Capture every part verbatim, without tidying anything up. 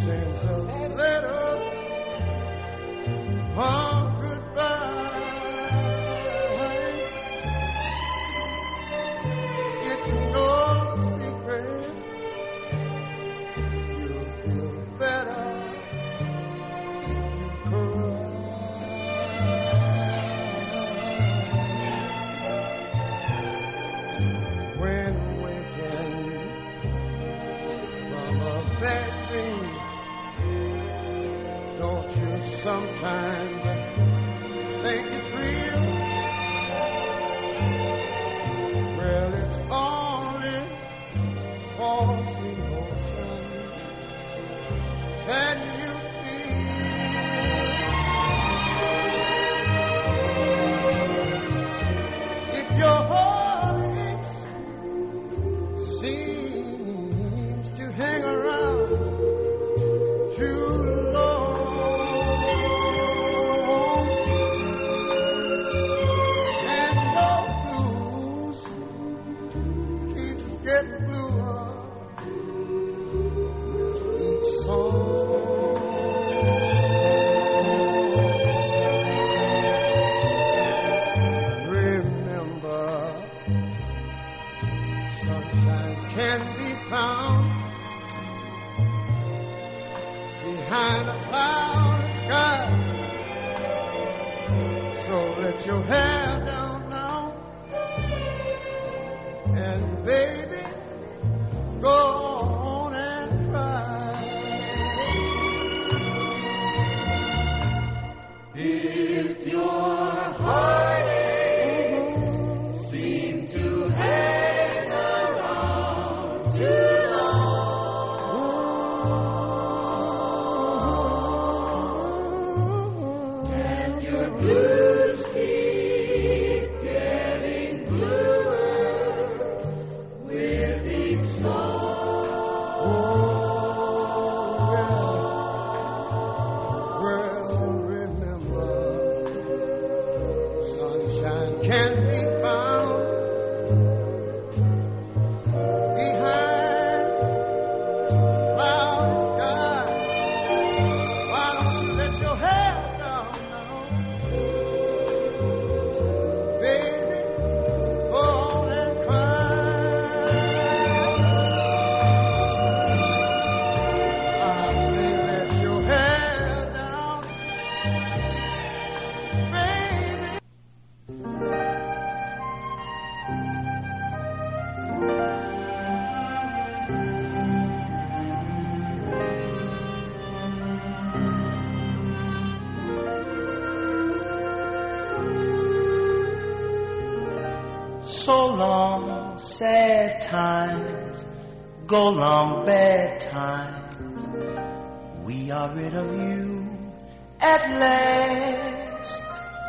sings a letter of goodbye. It's no secret you'll feel better if you cry. When waking from a bad dream, don't you sometimes think it's real? Well, it's only false emotion that you feel. If your heart aches, seems to hang around too long, and your blues keep getting bluer with each song. Remember, sunshine can be found behind a clouded sky. So let your hair down now, and baby, go on and cry. If your heartaches seem to hang around too long, and your blues keep getting bluer with each song. Well, remember, sunshine can be found behind cloudy sky. Why don't you let your hair down now, baby? Go on and cry. I say let your hair down, baby. So long, sad times, go long, bad times. We are rid of you at last.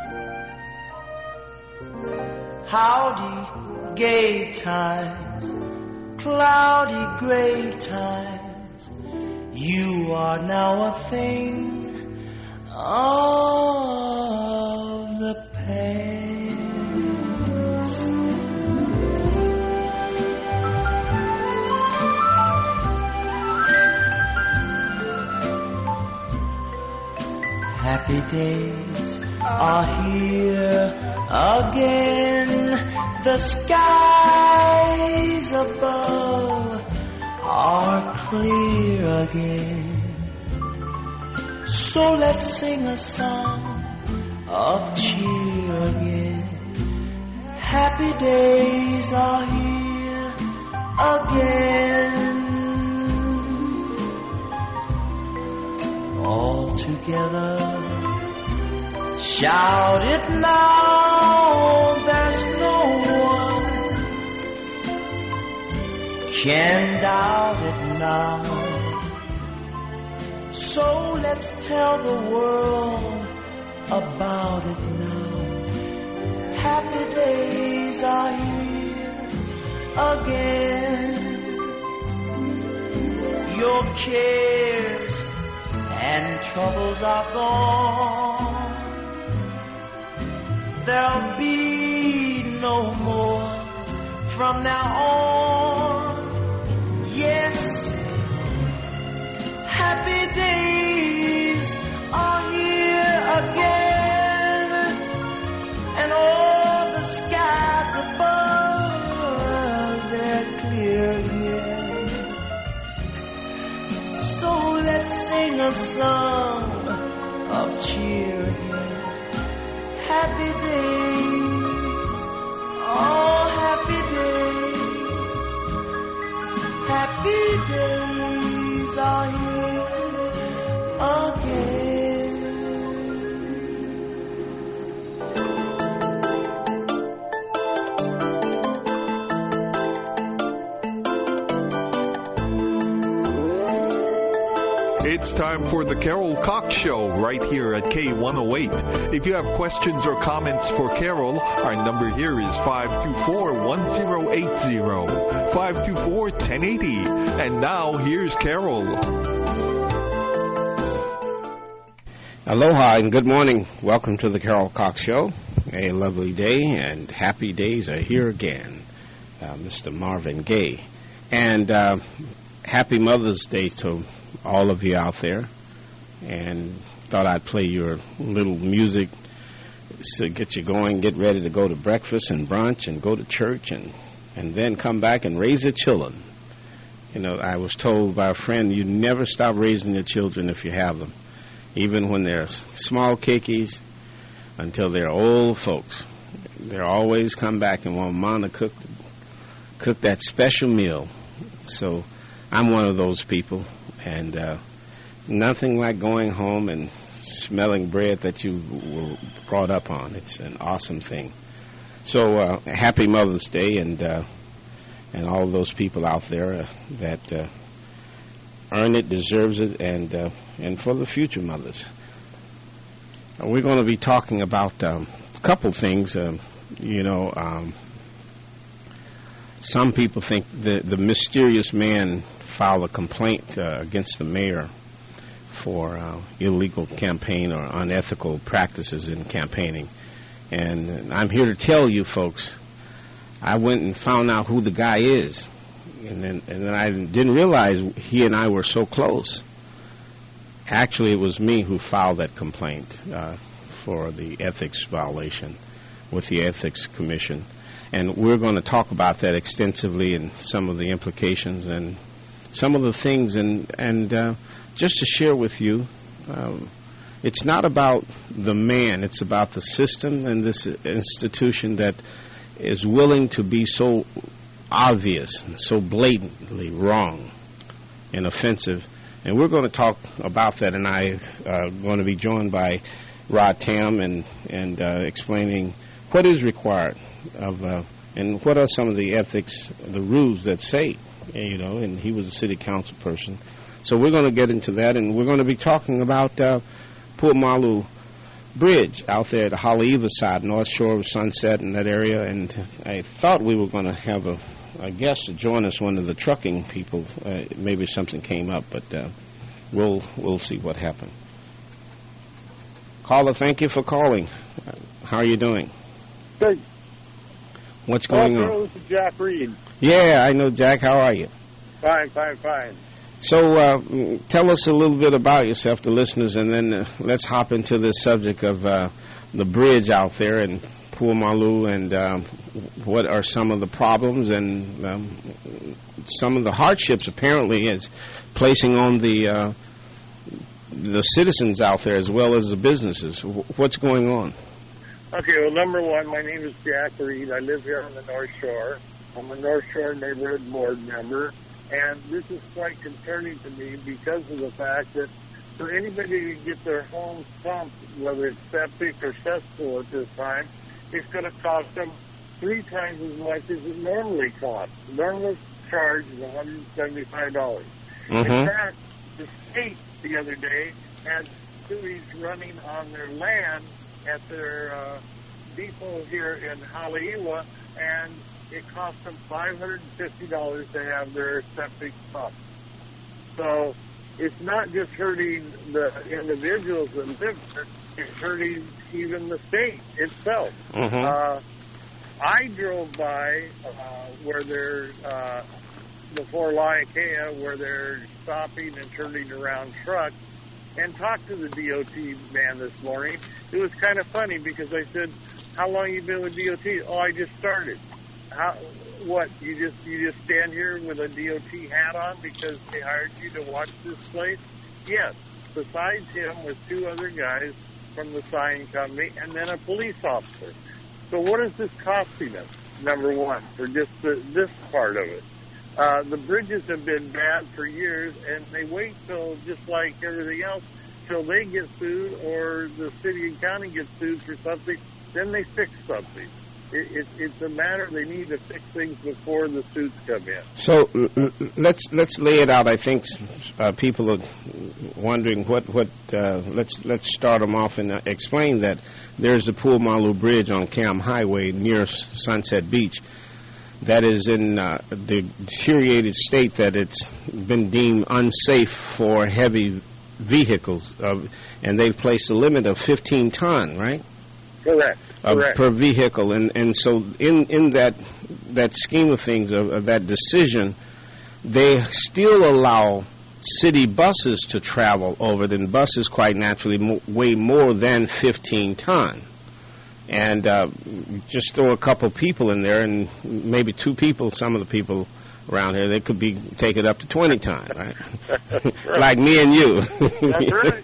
Howdy, gay times, cloudy, gray times. You are now a thing of the past. Happy days are here again. The skies above are clear again. So let's sing a song of cheer again. Happy days are here again. All together, shout it now. There's no one can doubt it now. So let's tell the world about it now. Happy days are here again. Your cares and troubles are gone. There'll be no more from now on. Yes, happy sing a song of cheer again. Happy days, oh happy days, happy days are here again. It's time for the Carol Cox Show right here at K one oh eight. If you have questions or comments for Carol, our number here is five two four, one oh eight oh, five two four, one oh eight oh. And now, here's Carol. Aloha and good morning. Welcome to the Carol Cox Show. A lovely day and happy days are here again. Uh, Mister Marvin Gaye. And uh, happy Mother's Day to all of you out there, and thought I'd play your little music to get you going, get ready to go to breakfast and brunch and go to church and, and then come back and raise your children. You know, I was told by a friend, you never stop raising your children if you have them, even when they're small kickies until they're old folks. They'll always come back and want Mom to cook, cook that special meal. So I'm one of those people. And uh, nothing like going home and smelling bread that you were brought up on. It's an awesome thing. So uh, happy Mother's Day, and uh, and all those people out there uh, that uh, earn it, deserves it, and uh, and for the future mothers. Uh, we're going to be talking about um, a couple things. Uh, you know, um, some people think the the mysterious man filed a complaint uh, against the mayor for uh, illegal campaign or unethical practices in campaigning. And I'm here to tell you folks, I went and found out who the guy is. And then, and then I didn't realize he and I were so close. Actually, it was me who filed that complaint uh, for the ethics violation with the Ethics Commission. And we're going to talk about that extensively and some of the implications and some of the things, and and uh, just to share with you, um, it's not about the man, it's about the system and this institution that is willing to be so obvious and so blatantly wrong and offensive. And we're going to talk about that, and I'm uh, going to be joined by Rod Tam and, and uh, explaining what is required of uh, and what are some of the ethics, the rules that say, you know, and he was a city council person. So we're going to get into that, and we're going to be talking about uh, Pu'amalu Bridge out there at the Haleiwa side, North Shore of Sunset in that area. And I thought we were going to have a, a guest to join us, one of the trucking people. Uh, maybe something came up, but uh, we'll we'll see what happened. Caller, thank you for calling. Uh, how are you doing? Good. What's going oh, on? This is Jack Reed. Yeah, I know, Jack. How are you? Fine, fine, fine. So uh, tell us a little bit about yourself, the listeners, and then uh, let's hop into this subject of uh, the bridge out there in Pu'amalu, and um, what are some of the problems and um, some of the hardships, apparently, is placing on the uh, the citizens out there as well as the businesses. What's going on? Okay, well, number one, my name is Jack Reed. I live here on the North Shore. I'm a North Shore Neighborhood Board member, and this is quite concerning to me because of the fact that for anybody to get their homes pumped, whether it's septic or cesspool at this time, it's going to cost them three times as much as it normally costs. The normal charge is one hundred seventy-five dollars. Mm-hmm. In fact, the state the other day had sewage running on their land at their uh, depot here in Haleiwa, and it cost them five hundred fifty dollars to have their septic pumped. So it's not just hurting the individuals that live there, it's hurting even the state itself. Mm-hmm. Uh, I drove by uh, where they're, uh, before Laiakea, where they're stopping and turning around trucks, and talked to the D O T man this morning. It was kind of funny because I said, how long you been with D O T? Oh, I just started. How, what, you just you just stand here with a D O T hat on because they hired you to watch this place? Yes. besides him with two other guys from the sign company and then a police officer. So what is this costing us, number one, for just the, this part of it? Uh, the bridges have been bad for years, and they wait till, just like everything else, till they get sued or the city and county get sued for something, then they fix something. It, it, it's a matter they need to fix things before the suits come in. So l- let's let's lay it out. I think uh, people are wondering what what. Uh, let's let's start them off and uh, explain that there's the Pulmalu Bridge on Cam Highway near Sunset Beach. That is in uh, the deteriorated state that it's been deemed unsafe for heavy vehicles, uh, and they've placed a limit of fifteen ton, right? Correct. Uh, Correct. Per vehicle, and and so in in that that scheme of things, of, of that decision, they still allow city buses to travel over it, and buses quite naturally mo- weigh more than fifteen ton. And uh, just throw a couple people in there, and maybe two people, some of the people around here, they could be take it up to twenty ton, right? Right. Like me and you. That's right.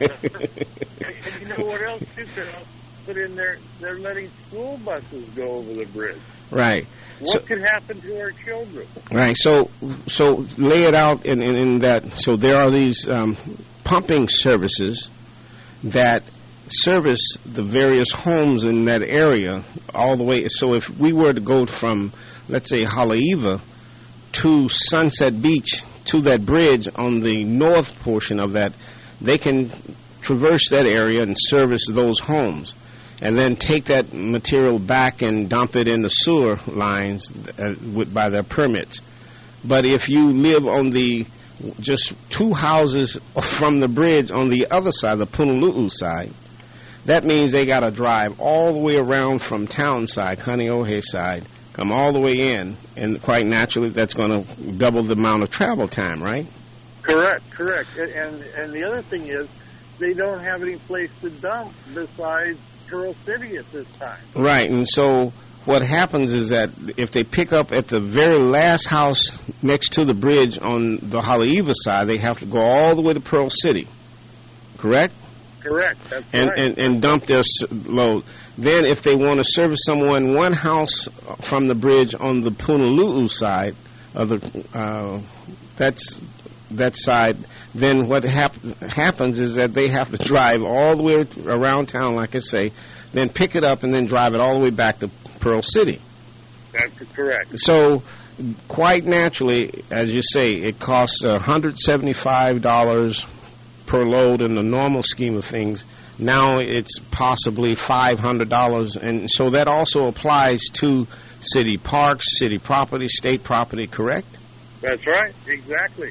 And you know what else, too, Carol? Put in there, they're letting school buses go over the bridge. Right. What So- could happen to our children? Right. So, so lay it out in, in, in that. So there are these um, pumping services that service the various homes in that area all the way. So if we were to go from, let's say, Haleiwa to Sunset Beach to that bridge on the north portion of that, they can traverse that area and service those homes, and then take that material back and dump it in the sewer lines uh, with, by their permits. But if you live on the just two houses from the bridge on the other side, the Punaluu side, that means they got to drive all the way around from town side, Kaneohe side, come all the way in, and quite naturally that's going to double the amount of travel time, right? Correct, correct. And, and and the other thing is, they don't have any place to dump besides Pearl City at this time. Right, and so what happens is that if they pick up at the very last house next to the bridge on the Haleiwa side, they have to go all the way to Pearl City, correct? Correct, that's And, right. and, and dump their s- load. Then if they want to service someone one house from the bridge on the Punaluu side, of the, uh, that's that side, then what hap- happens is that they have to drive all the way around town, like I say, then pick it up and then drive it all the way back to Pearl City. That's correct. So, quite naturally, as you say, it costs one hundred seventy-five dollars per load in the normal scheme of things. Now it's possibly five hundred dollars, and so that also applies to city parks, city property, state property, correct? That's right, exactly.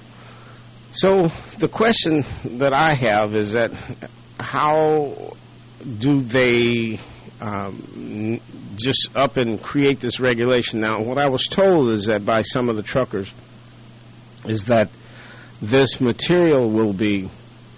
So the question that I have is that how do they um, just up and create this regulation? Now, what I was told is that by some of the truckers is that this material will be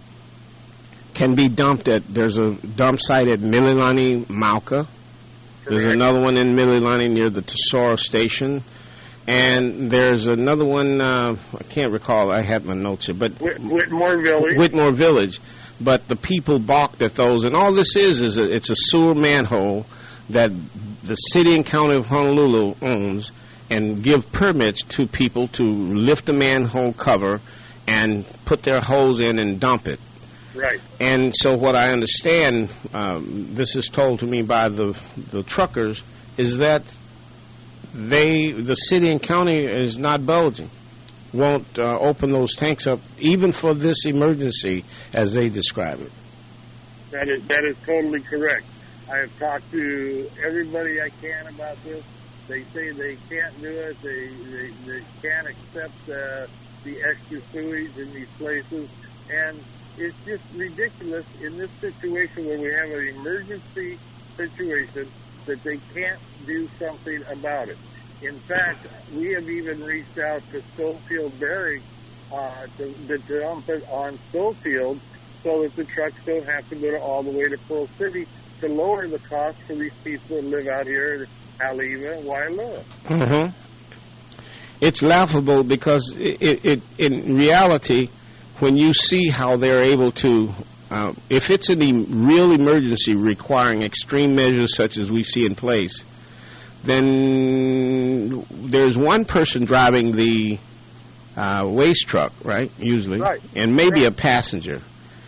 can be dumped at, there's a dump site at Mililani, Mauka. There's Correct. another one in Mililani near the Tesoro station. And there's another one, uh, I can't recall, I had my notes here, but Whit- Whitmore Village. Whitmore Village. But the people balked at those, and all this is is a, it's a sewer manhole that the city and county of Honolulu owns, and give permits to people to lift the manhole cover and put their hose in and dump it. Right. And so what I understand, um, this is told to me by the the truckers, is that they, the city and county is not bulging, won't uh, open those tanks up even for this emergency as they describe it. That is that is totally correct. I have talked to everybody I can about this. They say they can't do it. They they, they can't accept uh, the extra sewage in these places, and it's just ridiculous in this situation where we have an emergency situation that they can't do something about it. In fact, we have even reached out to Schofield Barracks uh, to, to dump it on Schofield so that the trucks don't have to go to all the way to Pearl City to lower the cost for these people that live out here in Haleiwa and Waialua. Mm-hmm. It's laughable because it, it, it, in reality, when you see how they're able to, uh, if it's a real emergency requiring extreme measures such as we see in place, then there's one person driving the uh, waste truck, right, usually, Right. and maybe Right. a passenger.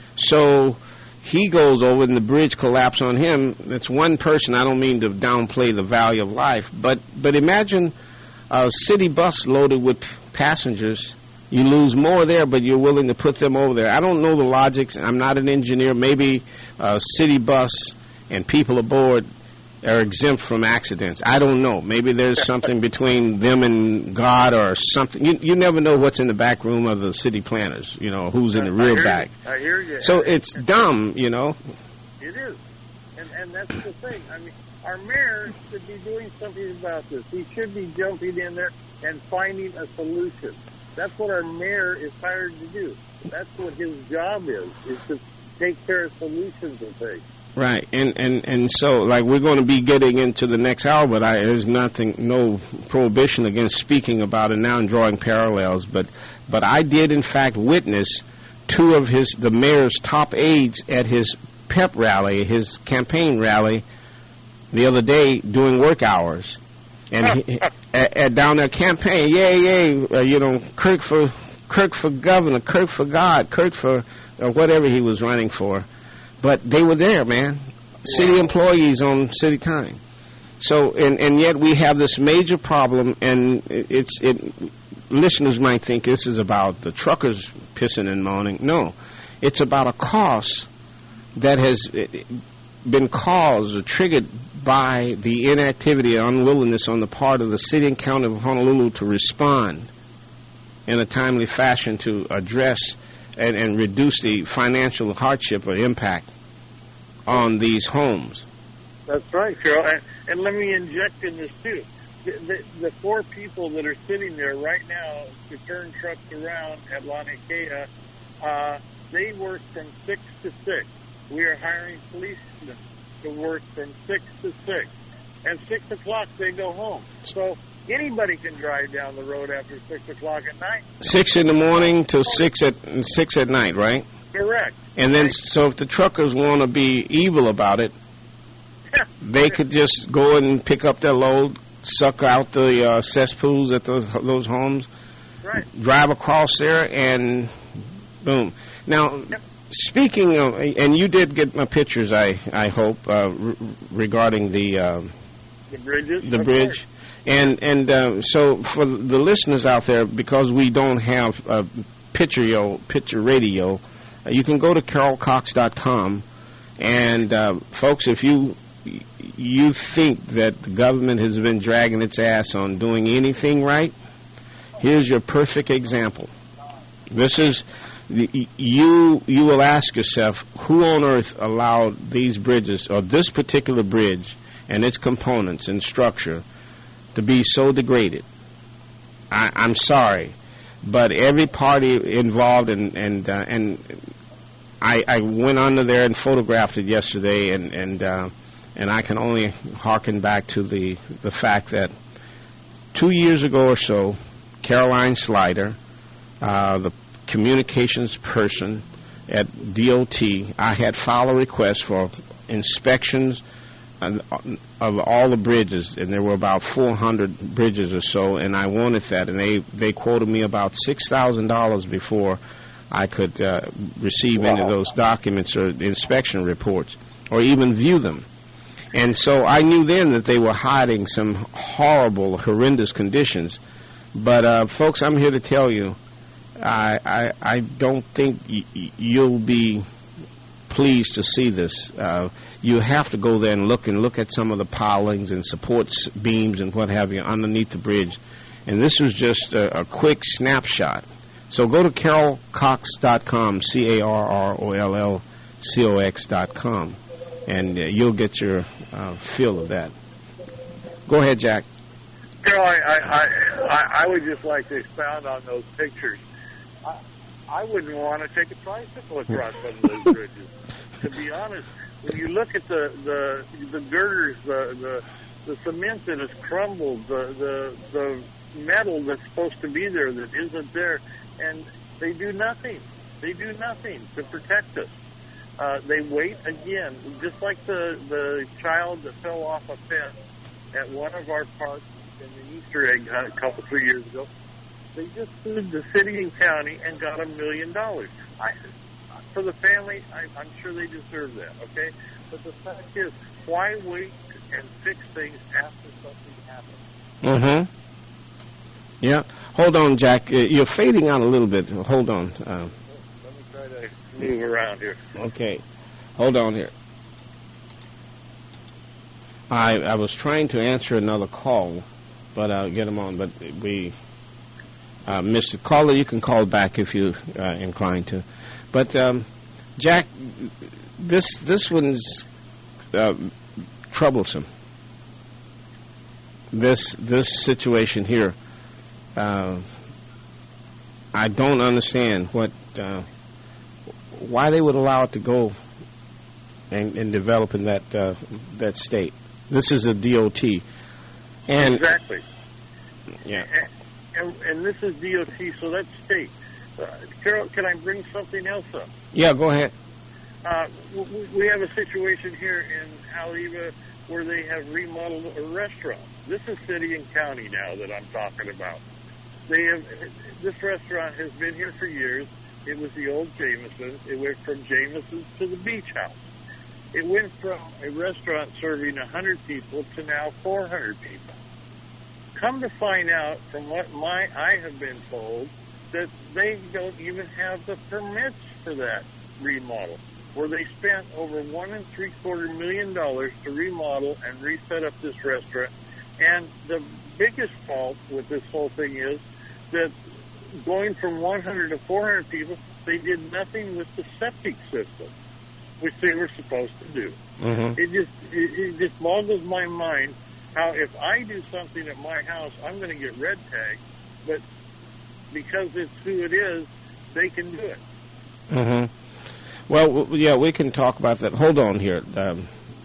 So he goes over and the bridge collapses on him. That's one person. I don't mean to downplay the value of life, but, but imagine a city bus loaded with passengers. You lose more there, but you're willing to put them over there. I don't know the logics. I'm not an engineer. Maybe a city bus and people aboard are exempt from accidents. I don't know. Maybe there's something between them and God or something. You you never know what's in the back room of the city planners, you know, who's in the I real hear back. You. I hear you. So it's dumb, you know. It is. And, and that's the thing. I mean, our mayor should be doing something about this. He should be jumping in there and finding a solution. That's what our mayor is hired to do. That's what his job is, is to take care of solutions and things. Right, and, and, and so, like, we're going to be getting into the next hour, but I, there's nothing, no prohibition against speaking about it now and drawing parallels, but but I did, in fact, witness two of his, the mayor's top aides at his pep rally, his campaign rally, the other day during work hours. And he, at, at down there campaign, yay, yay, uh, you know, Kirk for Kirk for governor, Kirk for God, Kirk for uh, whatever he was running for. But they were there, man. City Wow. employees on city time. So, and, and yet we have this major problem, and it's it. Listeners might think this is about the truckers pissing and moaning. No, it's about a cost that has been caused or triggered by the inactivity or unwillingness on the part of the city and county of Honolulu to respond in a timely fashion to address and, and reduce the financial hardship or impact on these homes. That's right, Carol. And, and let me inject in this, too. The, the, the four people that are sitting there right now to turn trucks around at Laniakea, uh, they work from six to six. We are hiring policemen to work from six to six. And six o'clock, they go home. So anybody can drive down the road after six o'clock at night. Six in the morning to six at six at night, right? Correct. And then, Right. so if the truckers want to be evil about it, they could just go and pick up their load, suck out the uh, cesspools at those, those homes, Right. drive across there, and boom. Now, Yep. speaking of, and you did get my pictures, I I hope, uh, r- regarding the um, The bridges. the of bridge. course. And and uh, so for the listeners out there, because we don't have uh, picture yo, picture radio, uh, you can go to carol cox dot com. And uh, folks, if you you think that the government has been dragging its ass on doing anything right, here's your perfect example. This is you. You will ask yourself, who on earth allowed these bridges or this particular bridge and its components and structure to be so degraded? I, I'm sorry, but every party involved, and and uh, and I, I went under there and photographed it yesterday, and and uh, and I can only hearken back to the the fact that two years ago or so, Caroline Slider, uh, the communications person at D O T, I had filed a request for inspections of all the bridges, and there were about four hundred bridges or so, and I wanted that, and they, they quoted me about six thousand dollars before I could uh, receive Wow. any of those documents or inspection reports, or even view them. And so I knew then that they were hiding some horrible, horrendous conditions. But, uh, folks, I'm here to tell you, I, I, I don't think y- y- you'll be pleased to see this. Uh, you have to go there and look and look at some of the pilings and supports beams and what have you underneath the bridge. And this was just a, a quick snapshot. So go to carol cox dot com, C A R R O L L C O X dot com, and uh, you'll get your uh, feel of that. Go ahead, Jack. Carol, I, I, I, I would just like to expound on those pictures. I, I wouldn't want to take a tricycle across some of those bridges. To be honest, when you look at the the, the girders, the, the the cement that has crumbled, the, the the metal that's supposed to be there that isn't there, and they do nothing. They do nothing to protect us. Uh, they wait again, just like the, the child that fell off a fence at one of our parks in the Easter egg hunt a couple, three years ago. They just sued the city and county and got a million dollars. I, for the family, I, I'm sure they deserve that, okay? But the fact is, why wait and fix things after something happens? Mm-hmm. Yeah. Hold on, Jack. Uh, You're fading out a little bit. Hold on. Uh, Let me try to move around here. okay. Hold on here. I I was trying to answer another call, but I'll get them on. But we, uh, Mister Caller, you can call back if you uh, inclined to. But um, Jack, this this one's uh, troublesome. This this situation here, uh, I don't understand what uh, why they would allow it to go and, and develop in that uh, that state. This is a D O T, and exactly. Yeah, and, and, and this is D O T, so that's state. Uh, Carol, can I bring something else up? Yeah, go ahead. Uh, we, we have a situation here in Haleiwa where they have remodeled a restaurant. This is city and county now that I'm talking about. They have this restaurant has been here for years. It was the old Jameson's. It went from Jameson's to the Beach House. It went from a restaurant serving one hundred people to now four hundred people. Come to find out, from what my I have been told, that they don't even have the permits for that remodel, where they spent over one and three quarter million dollars to remodel and reset up this restaurant. And the biggest fault with this whole thing is that going from one hundred to four hundred people, they did nothing with the septic system, which they were supposed to do. Mm-hmm. It just it, it just boggles my mind how if I do something at my house, I'm going to get red tagged, but because it's who it is, they can do it. Mm-hmm. Well, w- yeah, we can talk about that. Hold on here. Um,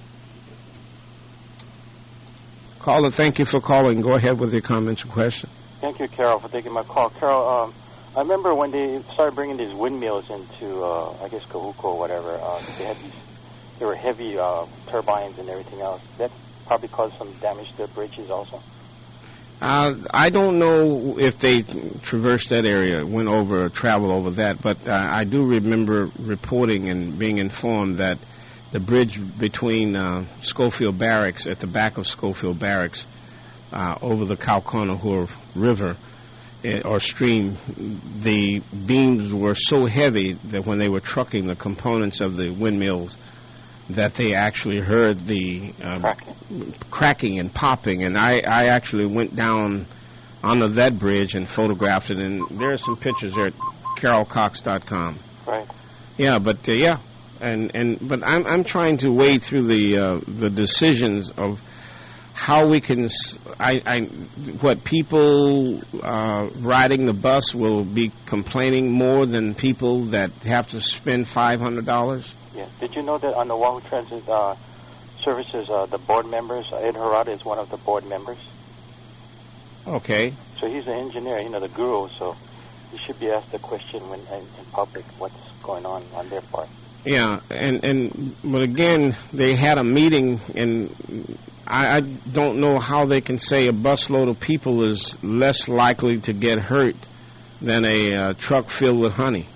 caller, thank you for calling. Go ahead with your comments or question. Thank you, Carol, for taking my call. Carol, um, I remember when they started bringing these windmills into, uh, I guess, Kahuku or whatever. Uh, they had these, they were heavy uh, turbines and everything else. That probably caused some damage to the bridges also. Uh, I don't know if they traversed that area, went over, or traveled over that, but uh, I do remember reporting and being informed that the bridge between uh, Schofield Barracks, at the back of Schofield Barracks, uh, over the Kaukonahua River uh, or stream, the beams were so heavy that when they were trucking the components of the windmills, that they actually heard the um, cracking. cracking and popping. And I, I actually went down onto that bridge and photographed it, and there are some pictures there at carol cox dot com. Right. Yeah, but uh, yeah, and and but I'm I'm trying to wade through the uh, the decisions of how we can. I, I what people uh, riding the bus will be complaining more than people that have to spend five hundred dollars. Yeah. Did you know that on the Oahu Transit uh, Services, uh, the board members, uh, Ed Harada is one of the board members. Okay. So he's an engineer, you know, the guru. So he should be asked the question when in, in public what's going on on their part. Yeah, and and but again, they had a meeting, and I, I don't know how they can say a busload of people is less likely to get hurt than a uh, truck filled with honey.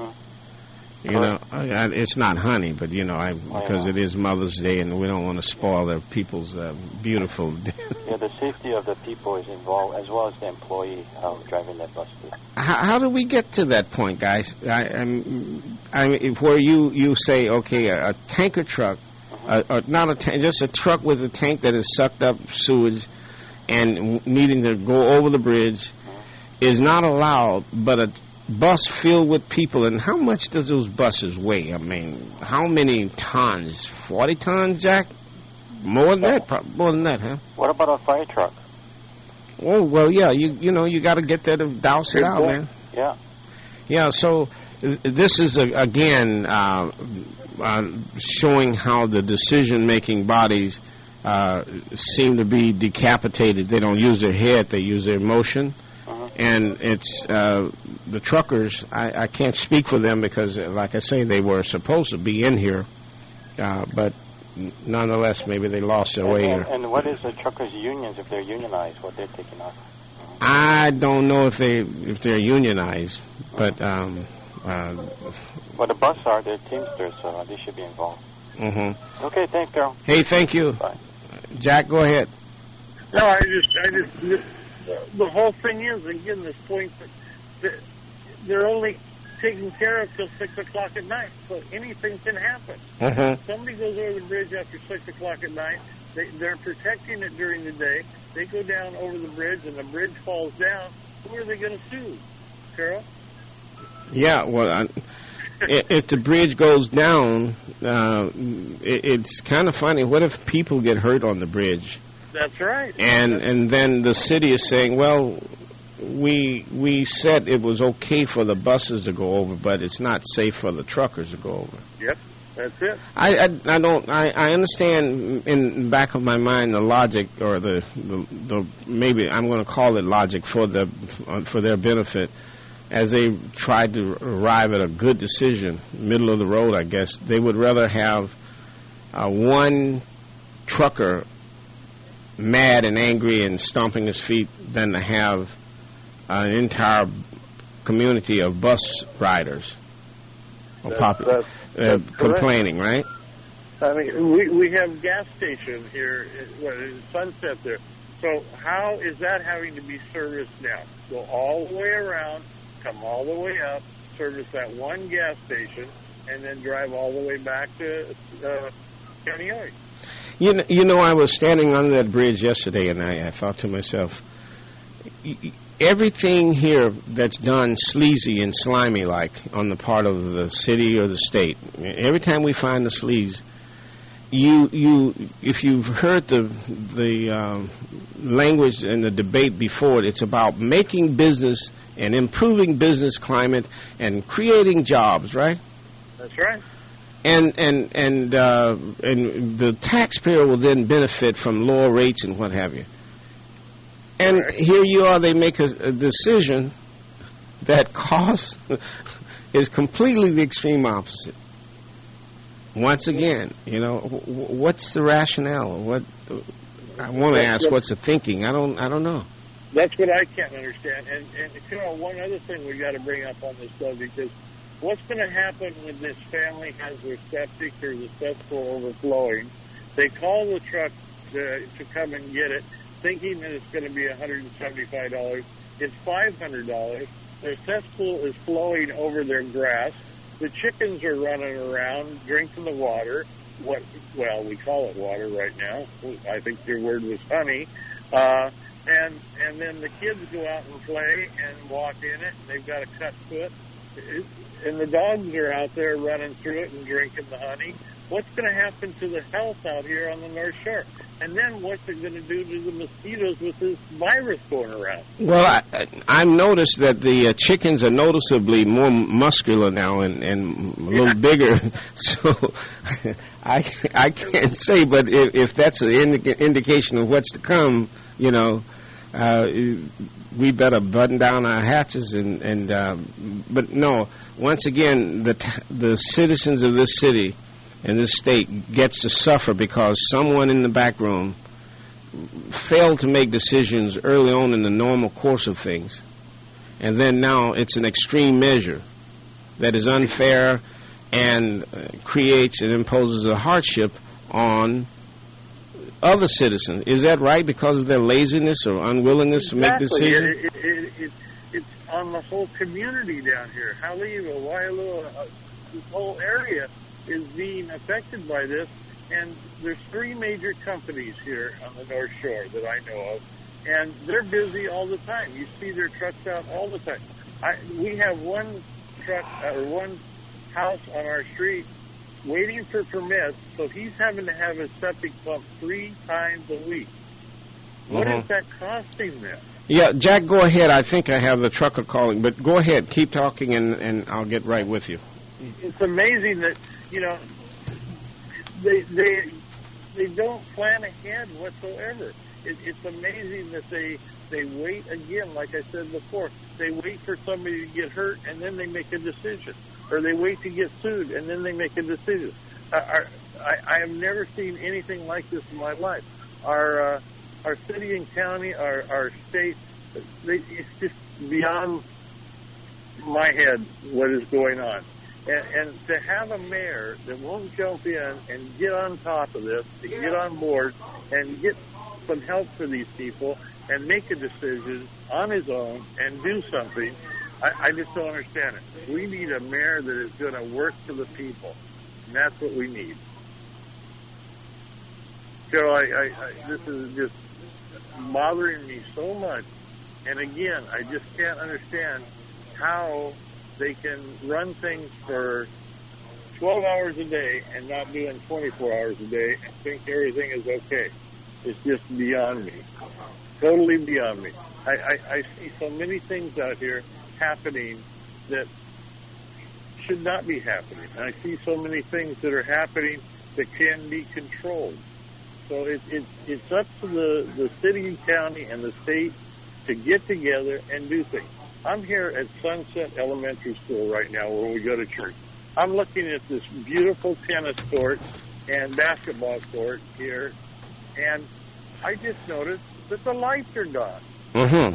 You know, I, I, it's not honey, but, you know, I, because it is Mother's Day and we don't want to spoil the people's uh, beautiful day. Yeah, the safety of the people is involved, as well as the employee uh, driving that bus. How, how do we get to that point, guys? I, I'm, I mean, where you, you say, okay, a, a tanker truck, uh-huh. a, a, not a ta- just a truck with a tank that has sucked up sewage and w- needing to go over the bridge uh-huh. is not allowed, but a bus filled with people. And how much does those buses weigh? I mean, how many tons? forty tons, Jack? More than that? Pro- more than that, huh? What about a fire truck? Oh, well, yeah, you you know, you got to get there to douse it out, man. Yeah. Yeah, so th- this is, a, again, uh, uh, showing how the decision-making bodies uh, seem to be decapitated. They don't use their head, they use their emotion. Uh-huh. And it's uh, the truckers, I, I can't speak for them because, uh, like I say, they were supposed to be in here, uh, but n- nonetheless, maybe they lost their And, way and, here. and what is the truckers' unions, if they're unionized, what they're taking off? I don't know if they if they're unionized, but um, uh, Well, the bus are, they're Teamsters, so they should be involved. mm-hmm. Okay, thanks, Carol. Hey, thank you, Bye. Jack. Go ahead. No, I just, I just, the, the whole thing is, again, this point that, that they're only taken care of till six o'clock at night, so anything can happen. Mm-hmm. Somebody goes over the bridge after six o'clock at night. They, they're protecting it during the day. They go down over the bridge, and the bridge falls down. Who are they going to sue, Carol? Yeah, well, I, i- if the bridge goes down, uh, it, it's kind of funny. What if people get hurt on the bridge? That's right. And That's, and then the city is saying, well, we we said it was okay for the buses to go over, but it's not safe for the truckers to go over. Yep, that's it. I, I, I don't I, I understand in the back of my mind the logic or the the, the maybe I'm going to call it logic for the for their benefit as they tried to arrive at a good decision, middle of the road. I guess they would rather have uh, one trucker mad and angry and stomping his feet than to have an entire community of bus riders or That's- pop- that's- uh, that's correct. complaining, right? I mean, we we have gas station here, in- what, in Sunset there. So how is that having to be serviced now? Go all the way around, come all the way up, service that one gas station, and then drive all the way back to uh, Kaneohe. You know, you know, I was standing under that bridge yesterday, and I, I thought to myself, y- y- everything here that's done sleazy and slimy like on the part of the city or the state, every time we find the sleaze, you, you, if you've heard the the um, language and the debate before, it's about making business and improving business climate and creating jobs, right? That's right. And and and uh, and the taxpayer will then benefit from lower rates and what have you. And Right. here you are, they make a, a decision that costs is completely the extreme opposite. Once again, you know, w- what's the rationale? What I want to ask, what's the thinking? I don't, I don't know. That's what I can't understand. And, and you know, one other thing we got to bring up on this, though, because what's going to happen when this family has their septic or the cesspool overflowing? They call the truck to, to come and get it, thinking that it's going to be one hundred seventy-five dollars. It's five hundred dollars. Their cesspool is flowing over their grass. The chickens are running around, drinking the water. What? Well, we call it water right now. I think your word was honey. Uh, and and then the kids go out and play and walk in it, and they've got a cut foot. It, and the dogs are out there running through it and drinking the honey. What's going to happen to the health out here on the North Shore? And then what's it going to do to the mosquitoes with this virus going around? Well, I, I've noticed that the uh, chickens are noticeably more muscular now and, and a little Yeah. bigger. So I, I can't say, but if, if that's an indica- indication of what's to come, you know, uh, we better button down our hatches. And, and um, but no, once again, the t- the citizens of this city and this state gets to suffer because someone in the back room failed to make decisions early on in the normal course of things. And then now it's an extreme measure that is unfair and uh, creates and imposes a hardship on other citizens. Is that right? Because of their laziness or unwillingness to make Exactly. decisions? It, it, it, it, it's on the whole community down here. Haleiwa, Waialua, uh, this whole area is being affected by this. And there's three major companies here on the North Shore that I know of, and they're busy all the time. You see their trucks out all the time. I, we have one truck or one house on our street waiting for permits, so he's having to have his septic pumped three times a week. What Mhm. is that costing them? Yeah, Jack, go ahead. I think I have the trucker calling, but go ahead. Keep talking, and, and I'll get right with you. It's amazing that, you know, they they they don't plan ahead whatsoever. It, it's amazing that they they wait again, like I said before. They wait for somebody to get hurt, and then they make a decision. Or they wait to get sued, and then they make a decision. Uh, our, I, I have never seen anything like this in my life. Our uh, our city and county, our, our state, they, it's just beyond my head what is going on. And, and to have a mayor that won't jump in and get on top of this, to get on board and get some help for these people and make a decision on his own and do something, I, I just don't understand it. We need a mayor that is going to work for the people, and that's what we need. Joe, I, I, I, this is just bothering me so much. And again, I just can't understand how they can run things for twelve hours a day and not doing twenty-four hours a day and think everything is okay. It's just beyond me. Totally beyond me. I, I, I see so many things out here happening that should not be happening. And I see so many things that are happening that can be controlled. So it, it, it's up to the, the city and county and the state to get together and do things. I'm here at Sunset Elementary School right now where we go to church. I'm looking at this beautiful tennis court and basketball court here, and I just noticed that the lights are gone. Mm-hmm.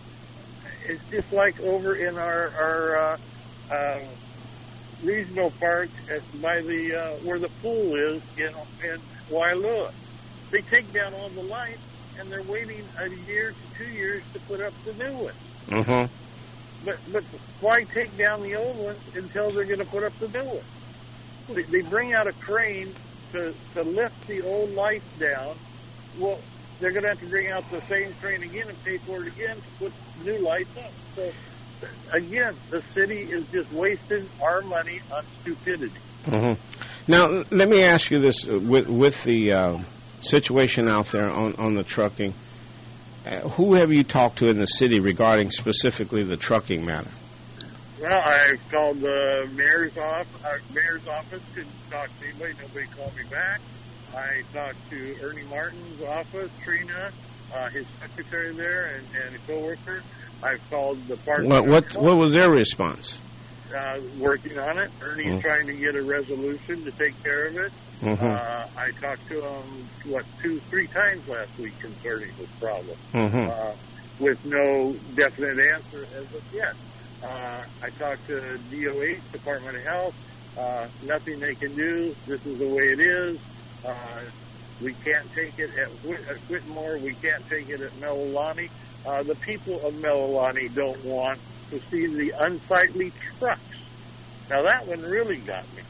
It's just like over in our, our uh, uh, regional park at, by the uh, where the pool is in, in Wailua. They take down all the lights, and they're waiting a year to two years to put up the new ones. Mm-hmm. But but why take down the old ones until they're going to put up the new ones? They, they bring out a crane to, to lift the old lights down. Well, they're going to have to bring out the same crane again and pay for it again to put new lights up. So, again, the city is just wasting our money on stupidity. Mm-hmm. Now, let me ask you this. With, with the uh, situation out there on, on the trucking, uh, who have you talked to in the city regarding specifically the trucking matter? Well, I've called the mayor's office. Our mayor's office couldn't talk to anybody. Nobody called me back. I talked to Ernie Martin's office, Trina, uh, his secretary there, and, and a coworker. I've called the park. What what, what was their response? Uh, working on it. Ernie's mm-hmm. trying to get a resolution to take care of it. Mm-hmm. Uh, I talked to him, what, two, three times last week concerning this problem, mm-hmm. uh, with no definite answer as of yet. Uh, I talked to D O H, Department of Health. Uh, nothing they can do. This is the way it is. Uh, we can't take it at, Whit- at Whitmore. We can't take it at Melalani. Uh, the people of Melalani don't want to see the unsightly trucks. Now, that one really got me.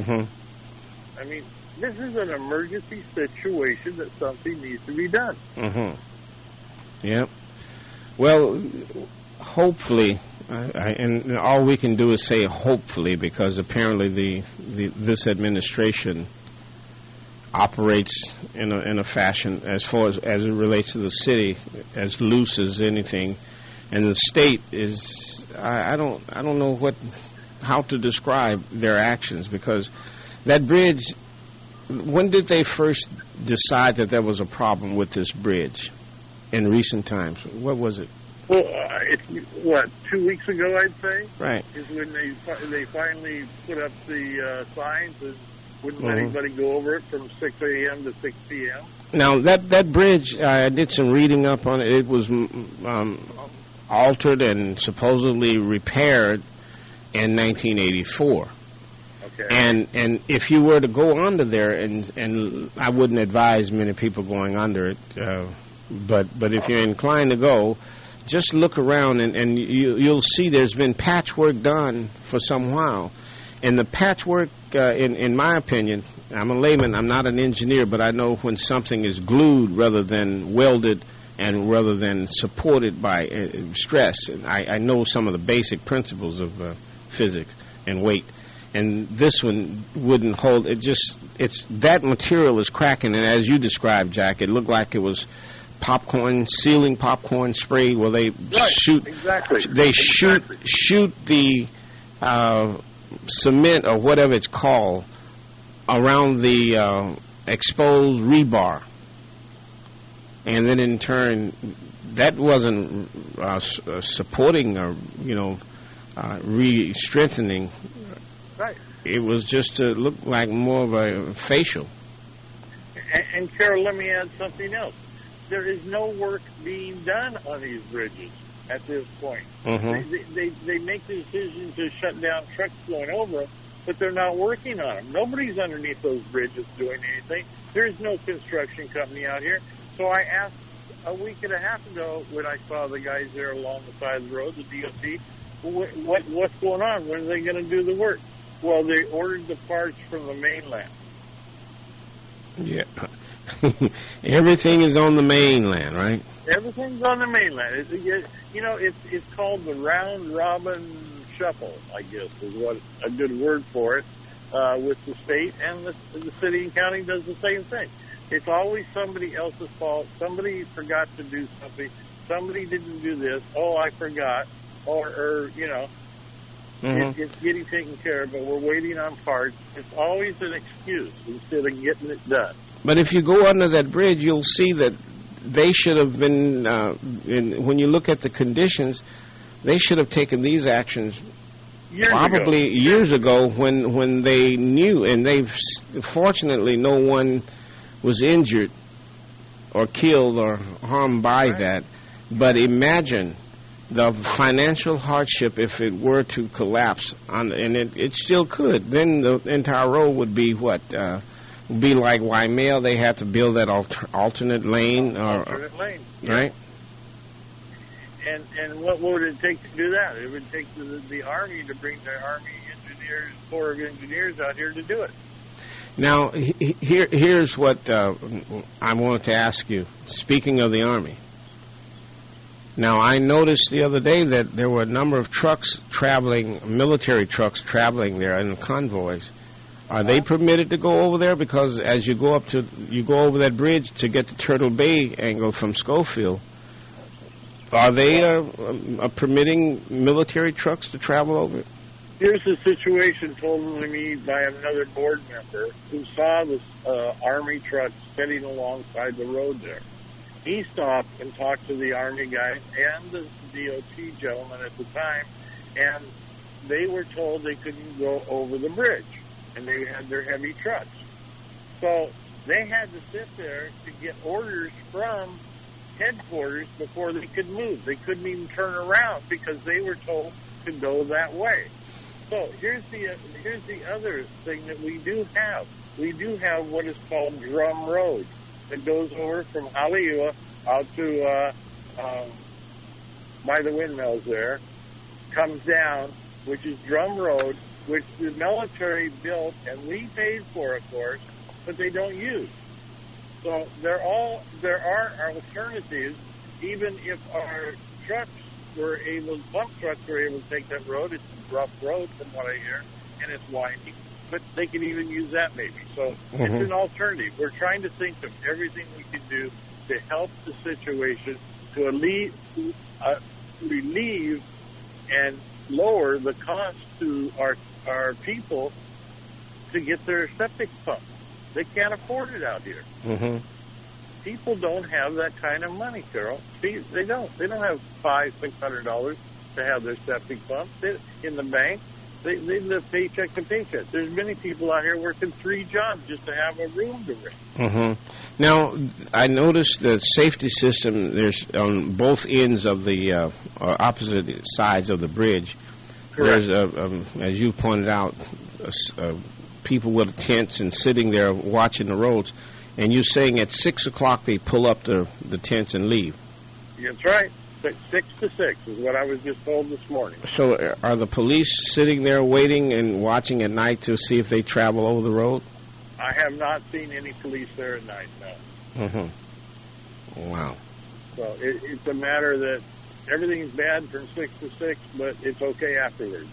Mm-hmm. I mean, this is an emergency situation that something needs to be done. Mm-hmm. Yep. Well, hopefully, I, I, and all we can do is say hopefully, because apparently the, the this administration operates in a in a fashion as far as as it relates to the city as loose as anything, and the state is I, I don't I don't know what how to describe their actions, because that bridge. When did they first decide that there was a problem with this bridge? In recent times, what was it? Well, uh, it's what two weeks ago, I'd say. Right. Is when they they finally put up the uh, signs and wouldn't mm-hmm. let anybody go over it from six a.m. to six p.m. Now that that bridge, I did some reading up on it. It was um, altered and supposedly repaired in nineteen eighty-four. Okay. And and if you were to go under there, and and I wouldn't advise many people going under it, uh, but but if you're inclined to go, just look around and, and you, you'll see there's been patchwork done for some while. And the patchwork, uh, in, in my opinion, I'm a layman, I'm not an engineer, but I know when something is glued rather than welded and rather than supported by uh, stress. And I, I know some of the basic principles of uh, physics and weight. And this one wouldn't hold. It just, it's, that material is cracking. And as you described, Jack, it looked like it was popcorn, ceiling popcorn spray where they right, shoot, exactly. they exactly. shoot, shoot the uh, cement or whatever it's called around the uh, exposed rebar. and then in turn, that wasn't uh, s- uh, supporting or you know uh, re-strengthening. Right. It was just to look like more of a facial. And, and Carol, let me add something else. There is no work being done on these bridges at this point. Mm-hmm. They, they they make the decision to shut down trucks going over them, but they're not working on them. Nobody's underneath those bridges doing anything. There's no construction company out here. So I asked a week and a half ago when I saw the guys there along the side of the road, the D O T, what, what what's going on? When are they going to do the work? Well, they ordered the parts from the mainland. Yeah. Everything is on the mainland, right? Everything's on the mainland. It's, it, you know, it's it's called the round robin shuffle, I guess, is what a good word for it. Uh, with the state and the, the city and county does the same thing. It's always somebody else's fault. Somebody forgot to do something. Somebody didn't do this. Oh, I forgot. Or, or you know, Mm-hmm. it, it's getting taken care of, but we're waiting on parts. It's always an excuse instead of getting it done. But if you go under that bridge, you'll see that they should have been, uh, in, when you look at the conditions, they should have taken these actions Years probably ago. years ago when, when they knew, and they've, fortunately, no one was injured or killed or harmed by Right. that. But imagine the financial hardship if it were to collapse, on, and it, it still could. Then the entire road would be what? Uh, be like Waimea, they had to build that alter, alternate lane, or, Alternate lane. right? And and what would it take to do that? It would take the, the Army to bring the Army engineers, Corps of Engineers out here to do it. Now, he, here, here's what uh, I wanted to ask you. Speaking of the Army, now I noticed the other day that there were a number of trucks traveling, military trucks traveling there in convoys. Are they permitted to go over there? Because as you go up to, you go over that bridge to get to Turtle Bay angle from Schofield, are they uh, uh, permitting military trucks to travel over it? Here's the situation told to me by another board member who saw this uh, Army truck sitting alongside the road there. He stopped and talked to the Army guys and the D O T gentleman at the time, and they were told they couldn't go over the bridge, and they had their heavy trucks. So they had to sit there to get orders from headquarters before they could move. They couldn't even turn around because they were told to go that way. So here's the uh, here's the other thing that we do have. We do have what is called Drum Road that goes over from Haleiwa out to uh, um, by the windmills there, comes down, which is Drum Road, which the military built and we paid for, of course, but they don't use. So there all there are alternatives. Even if our trucks were able, pump trucks were able to take that road, it's a rough road from what I hear, and it's winding. But they can even use that maybe. So Mm-hmm. it's an alternative. We're trying to think of everything we can do to help the situation, to relieve, uh, relieve and lower the cost to our our people to get their septic pumped. They can't afford it out here. Mm-hmm. People don't have that kind of money, Carol. See, they don't. They don't have five, six hundred dollars to have their septic pumped they, in the bank. They, they live paycheck to paycheck. There's many people out here working three jobs just to have a room to rent. Mm-hmm. Now, I noticed the safety system, there's on both ends of the uh, or opposite sides of the bridge. Correct. There's, a, um, as you pointed out, a, a, people with tents and sitting there watching the roads. And you're saying at six o'clock they pull up the, the tents and leave. That's right. Six, six to six is what I was just told this morning. So uh, are the police sitting there waiting and watching at night to see if they travel over the road? I have not seen any police there at night, no. Mm-hmm. Wow. So it, it's a matter that everything's bad from six to six, but it's okay afterwards.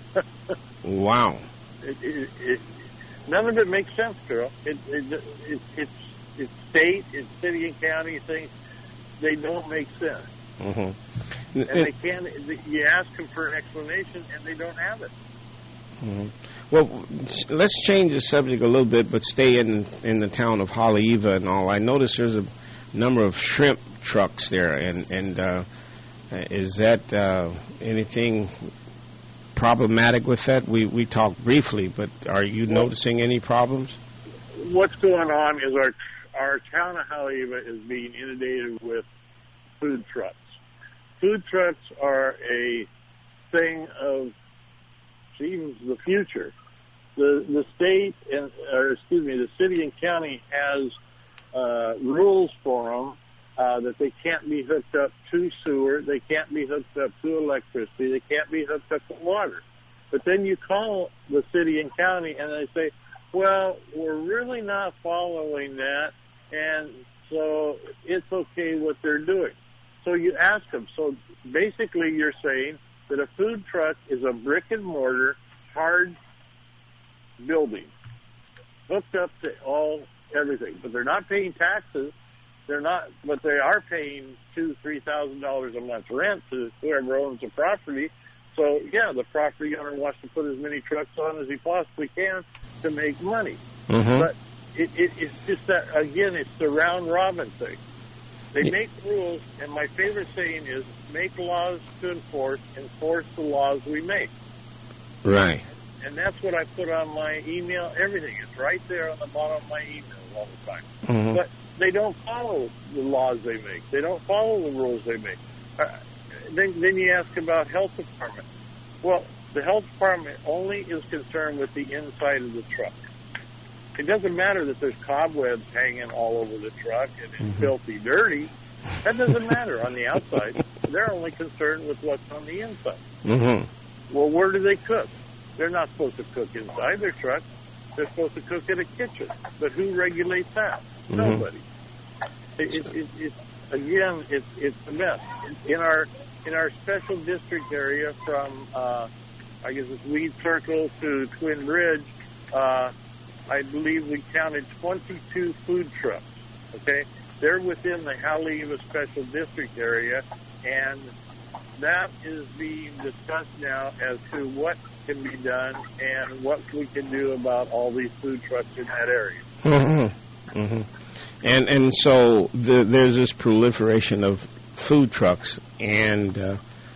Wow. It, it, it, none of it makes sense, Carol. It, it, it, it's it's state, it's city and county things. They don't make sense, Mm-hmm. and they can't. You ask them for an explanation, and they don't have it. Mm-hmm. Well, let's change the subject a little bit, but stay in in the town of Haleiwa and all. I notice there's a number of shrimp trucks there, and and uh, is that uh, anything problematic with that? We we talked briefly, but are you well, noticing any problems? What's going on is our our town of Haleiwa is being inundated with food trucks. Food trucks are a thing of seems the future. The the state and or excuse me, the city and county has uh, rules for them uh, that they can't be hooked up to sewer, they can't be hooked up to electricity, they can't be hooked up to water. But then you call the city and county and they say, well, we're really not following that, and so it's okay what they're doing. So you ask them. So basically you're saying that a food truck is a brick and mortar, hard building, hooked up to all everything. But they're not paying taxes. They're not, but they are paying two, three thousand dollars a month rent to whoever owns the property. So yeah, the property owner wants to put as many trucks on as he possibly can to make money. Mm-hmm. But it, it, it's just that again, it's the round robin thing. They make rules, and my favorite saying is, make laws to enforce, enforce the laws we make. Right. And that's what I put on my email, everything. It's right there on the bottom of my email all the time. Mm-hmm. But they don't follow the laws they make. They don't follow the rules they make. Uh, then, then you ask about health department. Well, the health department only is concerned with the inside of the truck. It doesn't matter that there's cobwebs hanging all over the truck and it's mm-hmm. filthy dirty. That doesn't matter on the outside. They're only concerned with what's on the inside. Mm-hmm. Well, where do they cook? They're not supposed to cook inside their truck. They're supposed to cook in a kitchen. But who regulates that? Mm-hmm. Nobody. It, it, it, it, again, it, it's a mess. In our in our special district area from, uh, I guess it's Weed Circle to Twin Bridge, uh, I believe we counted twenty-two food trucks, okay? They're within the Haleiwa Special District area, and that is being discussed now as to what can be done and what we can do about all these food trucks in that area. Mm-hmm. Mm-hmm. And and so the, there's this proliferation of food trucks, and uh,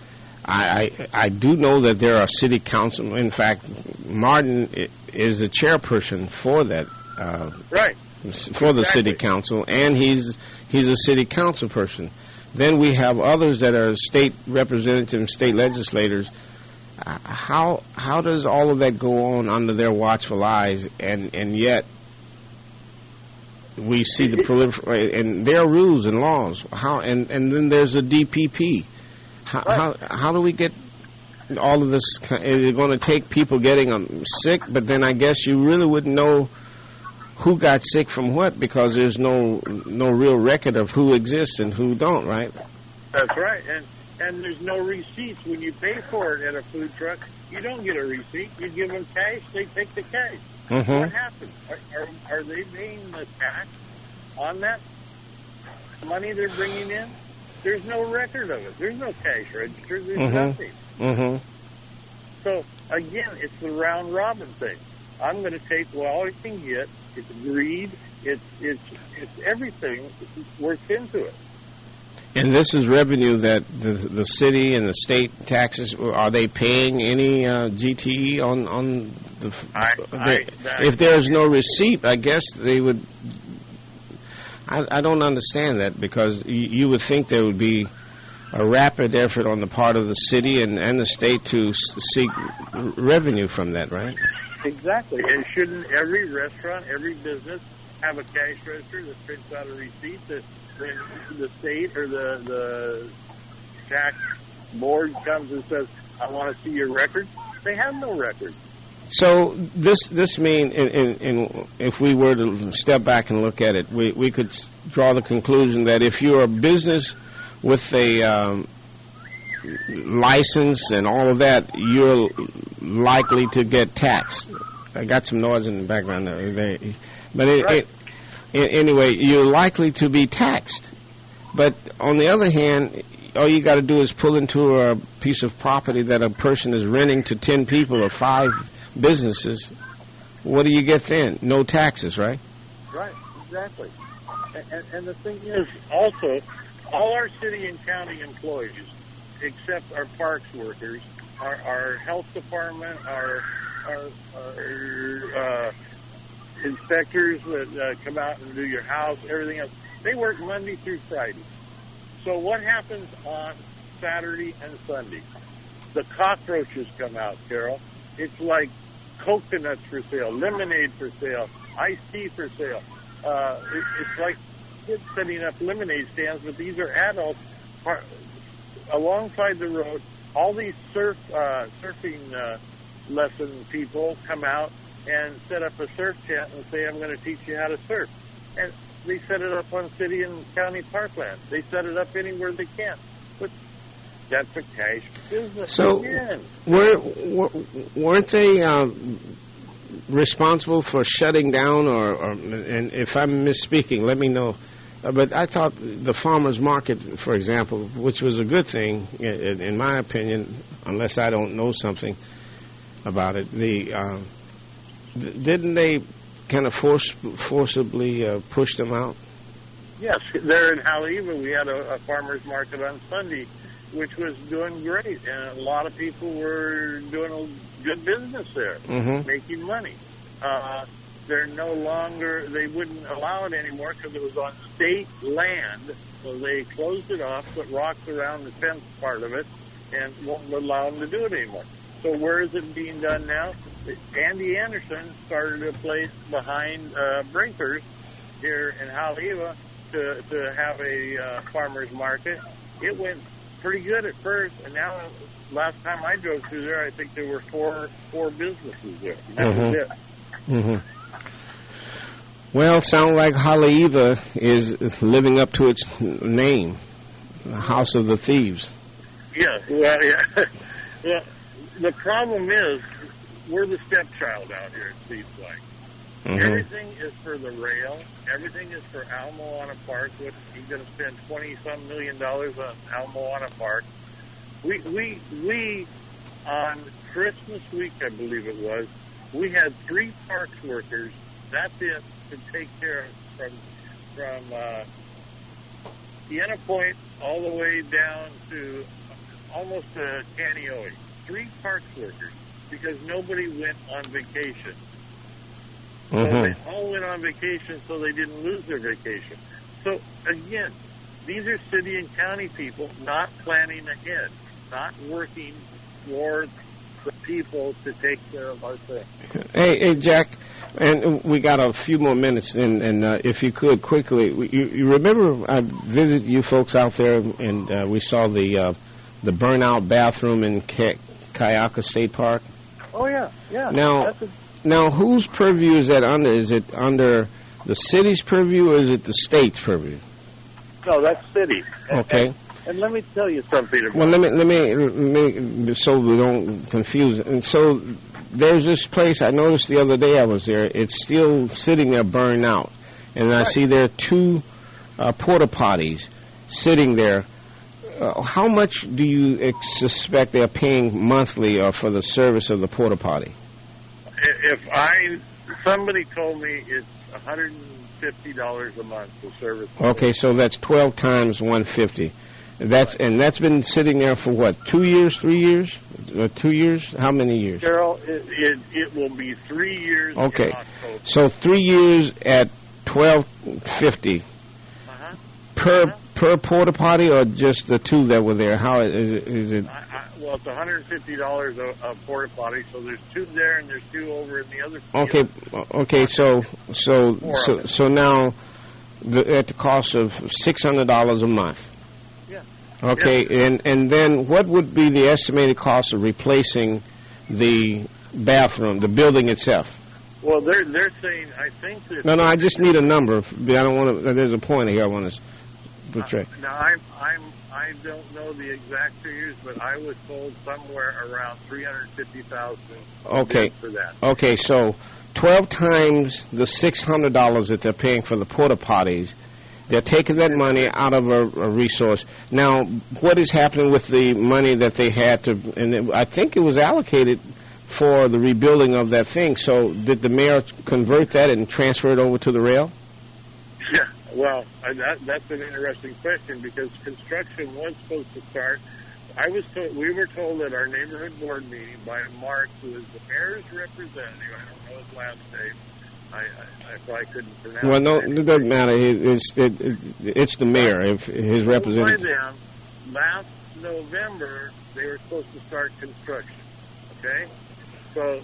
I, I I do know that there are city council. In fact, Martin is the chairperson for that. Uh, right. For the exactly. city council, and he's he's a city council person. Then we have others that are state representatives, state legislators. Uh, how how does all of that go on under their watchful eyes, and and yet we see the proliferation, and there are rules and laws. How and, and then there's the D P P. How, right. how how do we get all of this? Is it going to take people getting um, sick? But then I guess you really wouldn't know who got sick from what, because there's no no real record of who exists and who don't, right? That's right, and and there's no receipts. When you pay for it at a food truck, you don't get a receipt. You give them cash, they take the cash. Mm-hmm. What happens? Are, are, are they paying the tax on that money they're bringing in? There's no record of it. There's no cash register. There's mm-hmm. nothing. Mm-hmm. So, again, it's the round robin thing. I'm going to take what all I can get. It's greed. It's it's it's everything works into it. And this is revenue that the the city and the state taxes, are they paying any uh, G T E on on the? I, they, I, if there's no receipt, I guess they would. I, I don't understand that, because you, you would think there would be a rapid effort on the part of the city and, and the state to s- seek r- revenue from that, right? Exactly. And shouldn't every restaurant, every business have a cash register that prints out a receipt that when the state or the, the tax board comes and says, I want to see your record? They have no record. So this this mean, in, in, in, if we were to step back and look at it, we, we could draw the conclusion that if you're a business with a um, license and all of that, you're likely to get taxed. I got some noise in the background there. They, but it, right. it, it, anyway, you're likely to be taxed. But on the other hand, all you got to do is pull into a piece of property that a person is renting to ten people or five businesses. What do you get then? No taxes, right? Right, exactly. And, and the thing is, also, all our city and county employees, except our parks workers, our, our health department, our, our, our uh, inspectors that uh, come out and do your house, everything else, they work Monday through Friday. So what happens on Saturday and Sunday? The cockroaches come out, Carol. It's like coconuts for sale, lemonade for sale, iced tea for sale. Uh, it, it's like kids setting up lemonade stands, but these are adults par- alongside the road. All these surf uh, surfing uh, lesson people come out and set up a surf tent and say, I'm going to teach you how to surf. And they set it up on city and county parkland. They set it up anywhere they can. But that's a cash business. So, again. were, were, weren't they um, responsible for shutting down, or, or, and if I'm misspeaking, let me know. Uh, but I thought the farmers market, for example, which was a good thing, in, in my opinion, unless I don't know something about it, the uh, th- didn't they kind of force, forcibly uh, push them out? Yes, there in Haleiwa, we had a, a farmer's market on Sunday, which was doing great, and a lot of people were doing a good business there, mm-hmm. making money. Uh, they're no longer, they wouldn't allow it anymore because it was on state land, so they closed it off, put rocks around the fence part of it, and won't allow them to do it anymore. So where is it being done now? Andy Anderson started a place behind uh, Brinkers here in Haleiwa to, to have a uh, farmer's market. It went pretty good at first, and now, last time I drove through there, I think there were four four businesses there. That mm-hmm. was it. Mm-hmm. Well, sound like Haleiwa is living up to its name, the House of the Thieves. Yeah, well, yeah. yeah. The problem is, we're the stepchild out here, it seems like. Mm-hmm. Everything is for the rail. Everything is for Al Moana Park. What, he's going to spend twenty-some million dollars on Al Moana Park. We, we, we, on Christmas week, I believe it was, we had three parks workers, that's it, to take care of from, from uh, Sienna Point all the way down to almost to Kaneohe. Three parks workers, because nobody went on vacation. So mm-hmm. they all went on vacation so they didn't lose their vacation. So, again, these are city and county people not planning ahead, not working for the people to take care of our thing. Hey, hey, Jack, and we got a few more minutes, and, and uh, if you could, quickly, you, you remember I visited you folks out there, and uh, we saw the uh, the burnout bathroom in Ka- Kayaka State Park? Oh, yeah, yeah. Now, That's a- now, whose purview is that under? Is it under the city's purview, or is it the state's purview? No, that's city. Okay. And, and let me tell you something about Well, let me, let me, let me, so we don't confuse. And so there's this place I noticed the other day I was there. It's still sitting there burned out. And I Right. see there are two uh, porta potties sitting there. Uh, how much do you ex- suspect they're paying monthly uh, for the service of the porta potty? If I, somebody told me it's one hundred fifty dollars a month to service. Okay, so that's twelve times one hundred fifty. That's and that's been sitting there for what? Two years, three years, uh, two years? How many years? Carol, it, it it will be three years. Okay, in October. so three years at twelve fifty Uh-huh. per Uh-huh. per porta potty, or just the two that were there? How is it? Is it? I, I, well, it's one hundred fifty dollars a, a porta potty, so there's two there and there's two over in the other. Okay, okay. So so Four so of it. so now, the, at the cost of six hundred dollars a month. Yeah. Okay, Yeah. and and then what would be the estimated cost of replacing the bathroom, the building itself? Well, they're they're saying I think that. No, no, I just need a number. I don't want to. There's a point here I want to portray. Uh, now I'm I'm I don't know the exact figures, but I was told somewhere around three hundred fifty thousand. Okay. For that. Okay, so twelve times the six hundred dollars that they're paying for the porta potties. They're taking that money out of a, a resource. Now, what is happening with the money that they had to? And it, I think it was allocated for the rebuilding of that thing. So, did the mayor convert that and transfer it over to the rail? Yeah. Well, I, that, that's an interesting question because construction was supposed to start. I was told, we were told at our neighborhood board meeting by Mark, who is the mayor's representative. I don't know his last name. I, I, I probably couldn't pronounce. Well, no, it doesn't matter. It, it's it, it, it's the mayor, if his representative. By them, last November they were supposed to start construction. Okay, so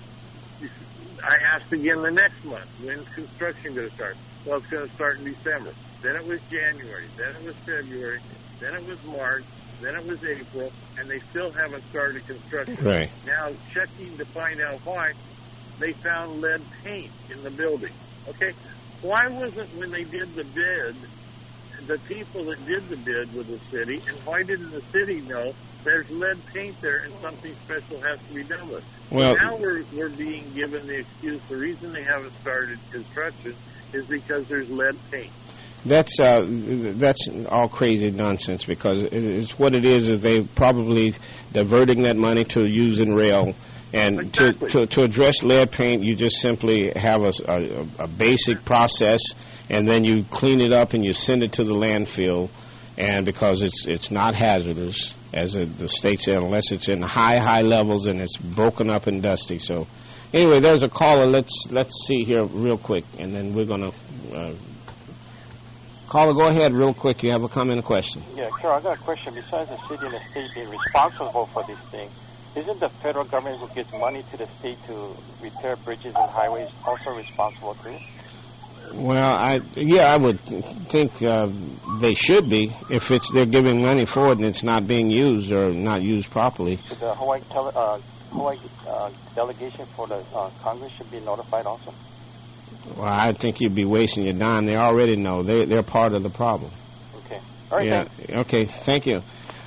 I asked again the next month, when's construction going to start? Well, it's going to start in December. Then it was January. Then it was February. Then it was March. Then it was April. And they still haven't started construction. Right. Now, checking to find out why, they found lead paint in the building. Okay? Why wasn't, when they did the bid, the people that did the bid with the city, and why didn't the city know there's lead paint there and something special has to be done with it? Well, now we're, we're being given the excuse the reason they haven't started construction is because there's lead paint. That's uh, that's all crazy nonsense because it's what it is is they probably diverting that money to using rail. And exactly. to, to to address lead paint, you just simply have a, a, a basic process, and then you clean it up and you send it to the landfill. And because it's it's not hazardous, as a, the state said, unless it's in high high levels and it's broken up and dusty. So, anyway, there's a caller. Let's let's see here real quick, and then we're gonna uh, caller. Go ahead, real quick. You have a comment, or question? Yeah, Carol, I got a question. Besides the city and the state being responsible for this thing, isn't the federal government who gives money to the state to repair bridges and highways also responsible too? Well, I yeah, I would think uh, they should be if it's they're giving money for it and it's not being used or not used properly. So the Hawaii, tele, uh, Hawaii uh, delegation for the uh, Congress should be notified also. Well, I think you'd be wasting your time. They already know. They they're part of the problem. Okay. All right. Yeah. Thanks. Okay. Thank you.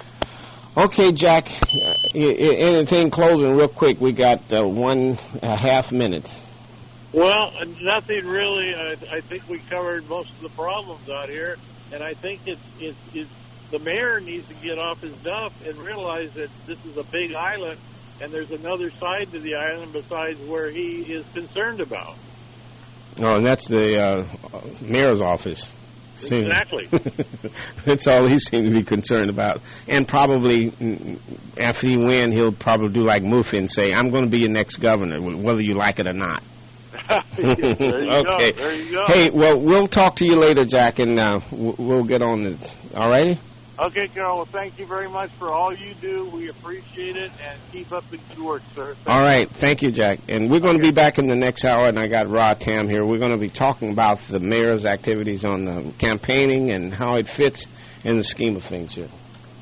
Okay, Jack. Uh, anything closing real quick? We got uh, one uh, half minute. Well, nothing really. I, I think we covered most of the problems out here, and I think it's, it's, it's the mayor needs to get off his duff and realize that this is a big island, and there's another side to the island besides where he is concerned about. Oh, and that's the uh, mayor's office. Exactly. That's all he seems to be concerned about. And probably after he wins, he'll probably do like Murphy and say, I'm going to be your next governor, whether you like it or not. There you okay. go. There you go. Hey, well, we'll talk to you later, Jack, and uh, we'll get on it. All righty? Okay, Carol. Well, thank you very much for all you do. We appreciate it, and keep up the good work, sir. Thank all right. You. Thank you, Jack. And we're going to okay. be back in the next hour, and I got Rod Tam here. We're going to be talking about the mayor's activities on the campaigning and how it fits in the scheme of things here.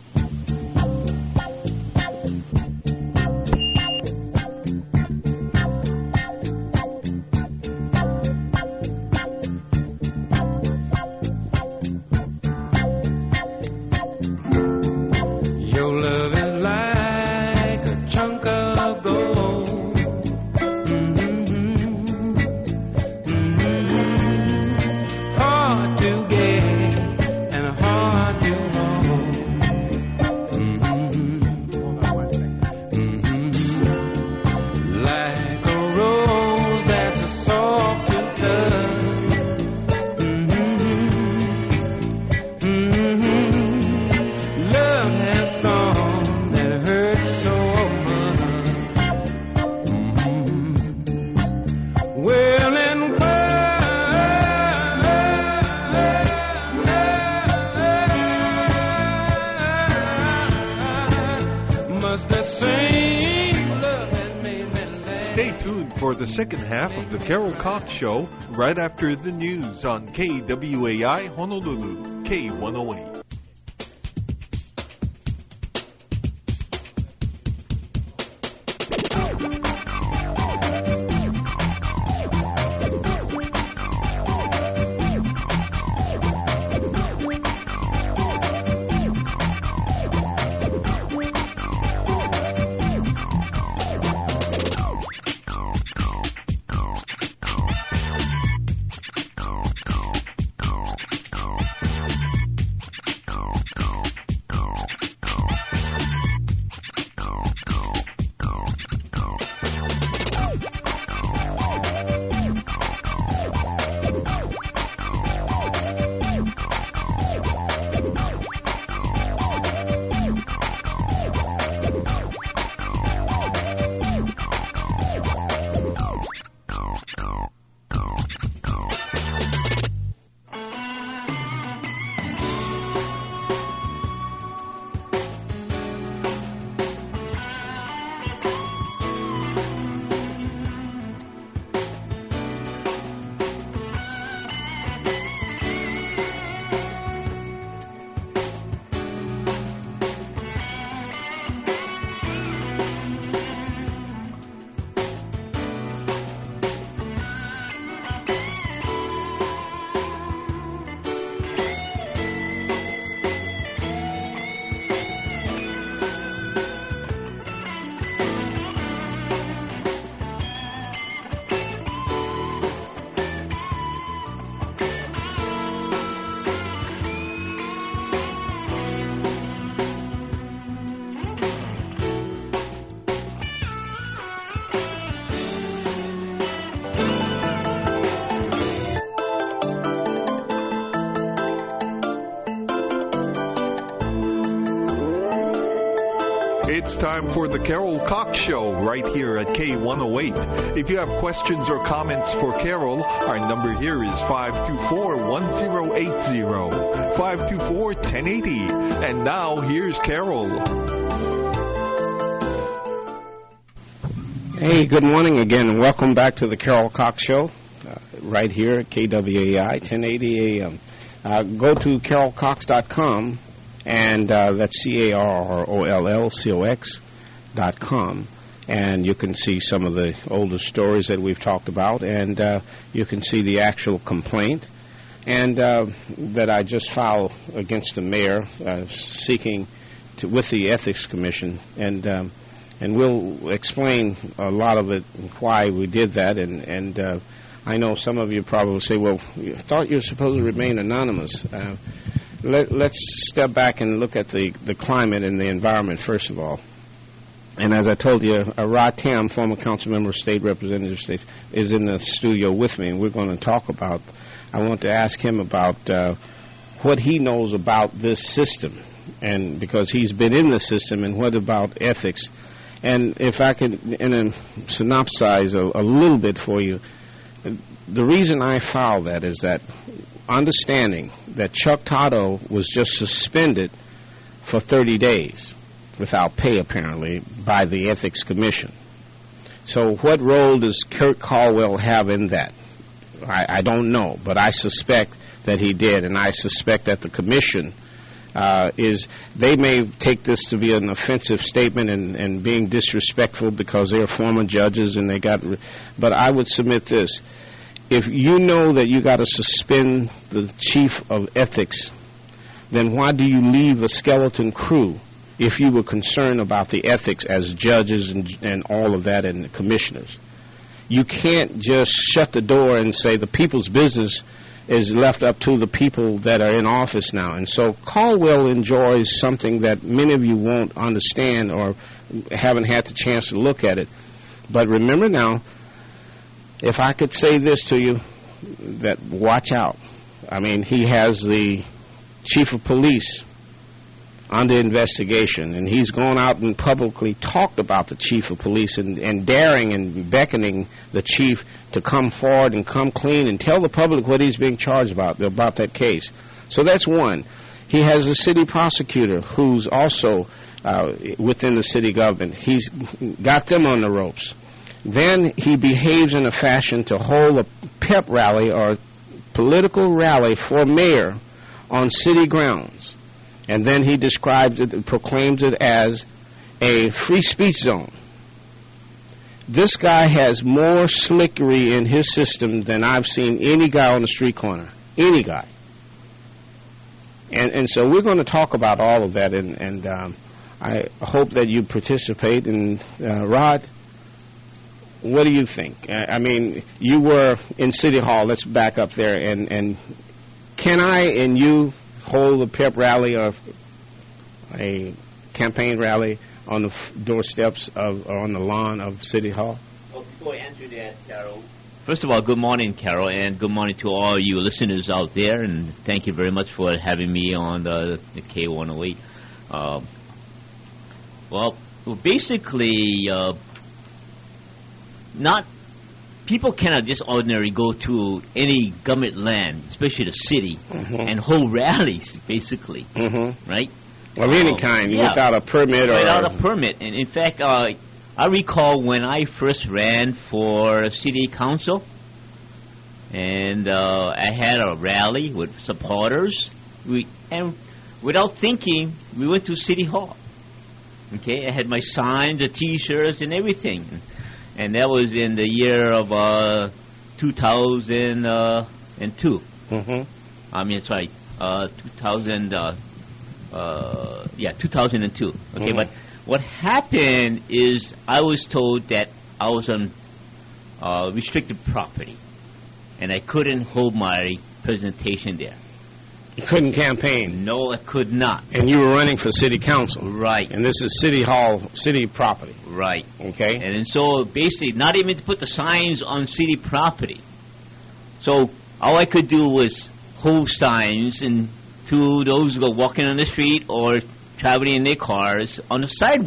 Second half of the Carol Cox Show right after the news on K W A I Honolulu, K one oh eight. it's time for the Carol Cox Show right here at K one oh eight. If you have questions or comments for Carol, our number here is five two four, one oh eight oh, five two four, one oh eight oh. And now, here's Carol. Hey, good morning again, and welcome back to the Carol Cox Show, uh, right here at K W A I, ten eighty A M. Uh, go to carol cox dot com, and uh, that's C A R R O L L C O X dot com, and you can see some of the older stories that we've talked about, and uh, you can see the actual complaint and uh, that I just filed against the mayor, uh, seeking to, with the Ethics Commission, and um, and we'll explain a lot of it, why we did that, and and uh, I know some of you probably say, well, you thought you were supposed to remain anonymous. Uh, let, let's step back and look at the, the climate and the environment, first of all. And as I told you, uh, Rod Tam, former council member, state representative, states, is in the studio with me, and we're going to talk about, I want to ask him about uh, what he knows about this system, and because he's been in the system, and what about ethics. And if I could, in a synopsize a, a little bit for you, the reason I filed that is that understanding that Chuck Totto was just suspended for thirty days without pay, apparently, by the Ethics Commission. So what role does Kurt Caldwell have in that? I, I don't know, but I suspect that he did, and I suspect that the commission uh, is, they may take this to be an offensive statement and, and being disrespectful because they're former judges and they got, but I would submit this. If you know that you got to suspend the chief of ethics, then why do you leave a skeleton crew if you were concerned about the ethics as judges and, and all of that and the commissioners? You can't just shut the door and say the people's business is left up to the people that are in office now. And so Caldwell enjoys something that many of you won't understand or haven't had the chance to look at it. But remember now, if I could say this to you, that watch out. I mean, he has the chief of police under investigation, and he's gone out and publicly talked about the chief of police and, and daring and beckoning the chief to come forward and come clean and tell the public what he's being charged about, about that case. So that's one. He has a city prosecutor who's also uh, within the city government. He's got them on the ropes. Then he behaves in a fashion to hold a pep rally or political rally for mayor on city grounds. And then he describes it, proclaims it as a free speech zone. This guy has more slickery in his system than I've seen any guy on the street corner. Any guy. And and so we're going to talk about all of that, and, and um, I hope that you participate. And uh, Rod, what do you think? I, I mean, you were in City Hall. Let's back up there. And, and can I and you hold a pep rally or a campaign rally on the f- doorsteps of or on the lawn of City Hall? Well, before I answer that, Carol, first of all, good morning, Carol, and good morning to all you listeners out there, and thank you very much for having me on the, the K one oh eight. Uh, well, well, basically, uh, not people cannot just ordinarily go to any government land, especially the city, mm-hmm. and hold rallies, basically, mm-hmm. right? Of um, any kind, yeah, without a permit or... Without a permit. And in fact, uh, I recall when I first ran for city council, and uh, I had a rally with supporters, we and without thinking, we went to City Hall. Okay, I had my signs, the T-shirts, and everything. And that was in the year of uh, two thousand two. Mm-hmm. I mean, it's right, uh, two thousand, uh, uh, yeah, two thousand two. Okay, mm-hmm. But what happened is I was told that I was on uh, restricted property, and I couldn't hold my presentation there. You couldn't campaign? No, I could not. And you were running for city council? Right. And this is City Hall, city property? Right. Okay. And, and so basically, not even to put the signs on city property. So all I could do was hold signs and to those who are walking on the street or traveling in their cars on the sidewalk.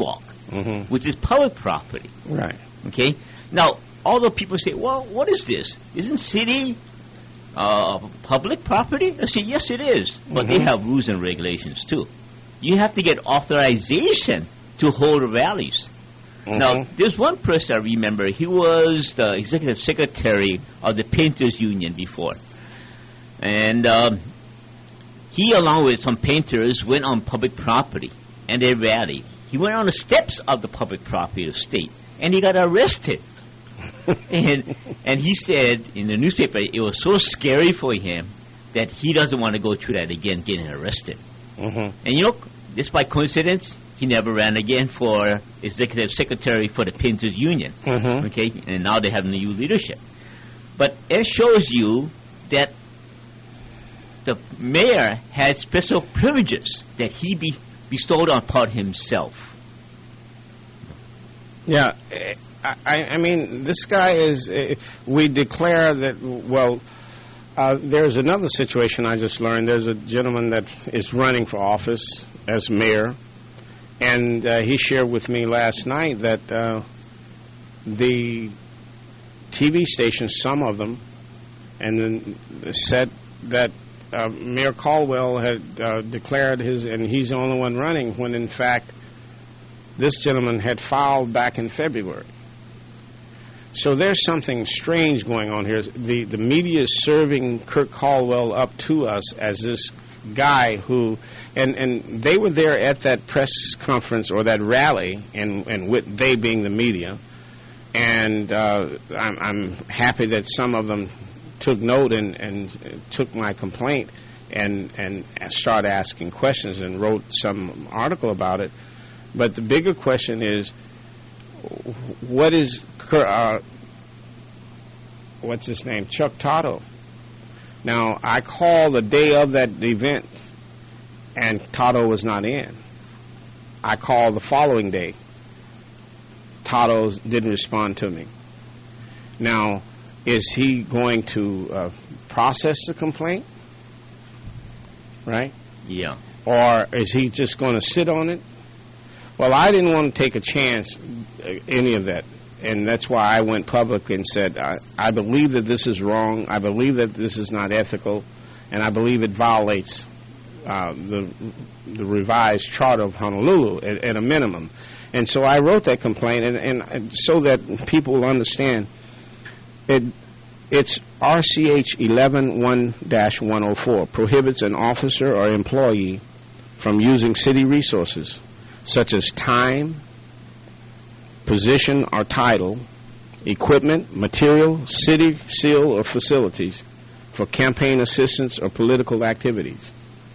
Mm-hmm. which is public property. Right. Okay? Now, although people say, well, what is this? Isn't city uh, public property? I say, yes, it is. But Mm-hmm. they have rules and regulations, too. You have to get authorization to hold rallies. Mm-hmm. Now, there's one person I remember. He was the executive secretary of the Painters Union before. And um, he, along with some painters, went on public property, and they rallied. He went on the steps of the public property of the state, and he got arrested. and and he said in the newspaper it was so scary for him that he doesn't want to go through that again, getting arrested. Mm-hmm. And you know, just by coincidence, he never ran again for executive secretary for the Painters Union. Mm-hmm. Okay, and now they have new leadership. But it shows you that the mayor has special privileges that he be bestowed upon himself. Yeah, I, I mean, this guy is. Uh, we declare that. Well, uh, there's another situation I just learned. There's a gentleman that is running for office as mayor, and uh, he shared with me last night that uh, the T V stations, some of them, and then said that uh, Mayor Caldwell had uh, declared his, and he's the only one running, when in fact this gentleman had filed back in February. So there's something strange going on here. The the media is serving Kirk Caldwell up to us as this guy who, and, and they were there at that press conference or that rally, and, and with they being the media, and uh, I'm, I'm happy that some of them took note and, and took my complaint and, and started asking questions and wrote some article about it. But the bigger question is, what is, uh, what's his name, Chuck Toto. Now, I called the day of that event, and Toto was not in. I called the following day. Toto didn't respond to me. Now, is he going to uh, process the complaint? Right? Yeah. Or is he just going to sit on it? Well, I didn't want to take a chance, uh, any of that. And that's why I went public and said, I, I believe that this is wrong. I believe that this is not ethical. And I believe it violates uh, the the revised charter of Honolulu at, at a minimum. And so I wrote that complaint, and, and, and so that people will understand, it, it's R C H eleven one dash one oh four, prohibits an officer or employee from using city resources, such as time, position or title, equipment, material, city, seal, or facilities for campaign assistance or political activities.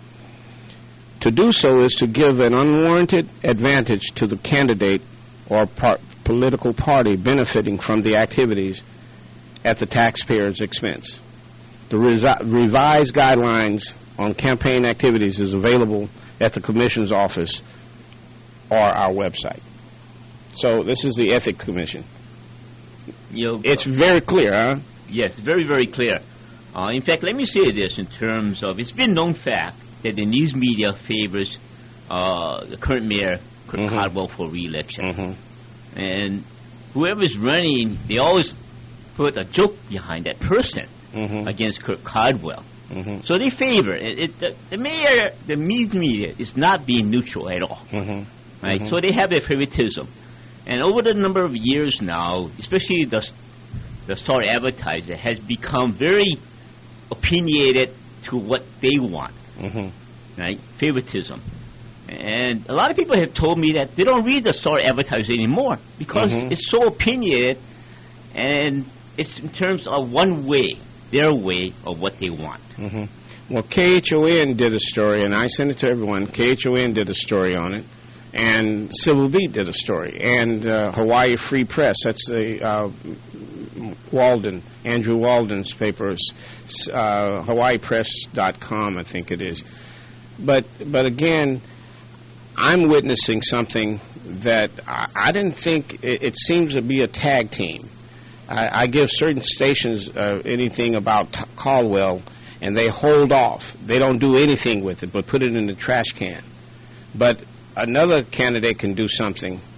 To do so is to give an unwarranted advantage to the candidate or par- political party benefiting from the activities at the taxpayer's expense. The resi- revised guidelines on campaign activities is available at the Commission's office or our website. So this is the Ethics Commission. You know, It's very clear, huh? Yes, very, very clear. Uh, in fact, let me say this in terms of, it's been known fact that the news media favors uh, the current mayor, Kirk Mhm. Caldwell, for re-election. Mm-hmm. And whoever's running, they always put a joke behind that person Mm-hmm. against Kirk Caldwell. Mm-hmm. So they favor it. it the, the mayor, the news media is not being neutral at all. Mm-hmm. Right? Mhm. So they have their favoritism. And over the number of years now, especially the the star advertiser has become very opinionated to what they want, Mm-hmm. right? Favoritism. And a lot of people have told me that they don't read the star advertiser anymore because Mhm. it's so opinionated, and it's in terms of one way, their way of what they want. Mm-hmm. Well, K H O N did a story, and I sent it to everyone. K H O N did a story on it, and Civil Beat did a story, and uh, Hawaii Free Press, that's the uh, Walden, Andrew Walden's papers, uh, hawaii press dot com, I think it is. But but again, I'm witnessing something that I, I didn't think, it, it seems to be a tag team. I, I give certain stations uh, anything about t- Caldwell, and they hold off. They don't do anything with it, but put it in the trash can. But another candidate can do something,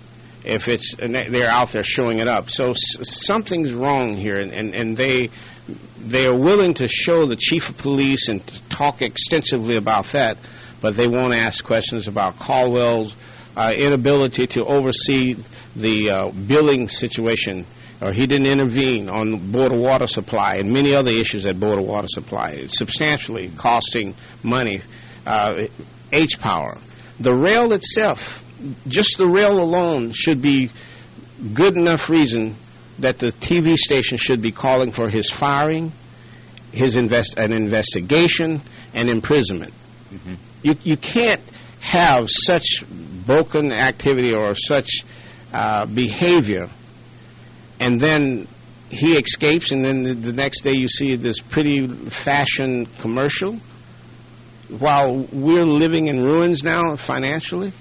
if it's and they- they're out there showing it up. So s- something's wrong here, and, and, and they they are willing to show the chief of police and to talk extensively about that, but they won't ask questions about Caldwell's uh, inability to oversee the uh, billing situation, or he didn't intervene on Board of Water Supply and many other issues at Board of Water Supply, substantially costing money. Uh, H-Power. The rail itself, just the rail alone, should be good enough reason that the T V station should be calling for his firing, his invest an investigation, and imprisonment. Mm-hmm. You you can't have such broken activity or such uh, behavior, and then he escapes, and then the, the next day you see this pretty fashion commercial, while we're living in ruins now financially.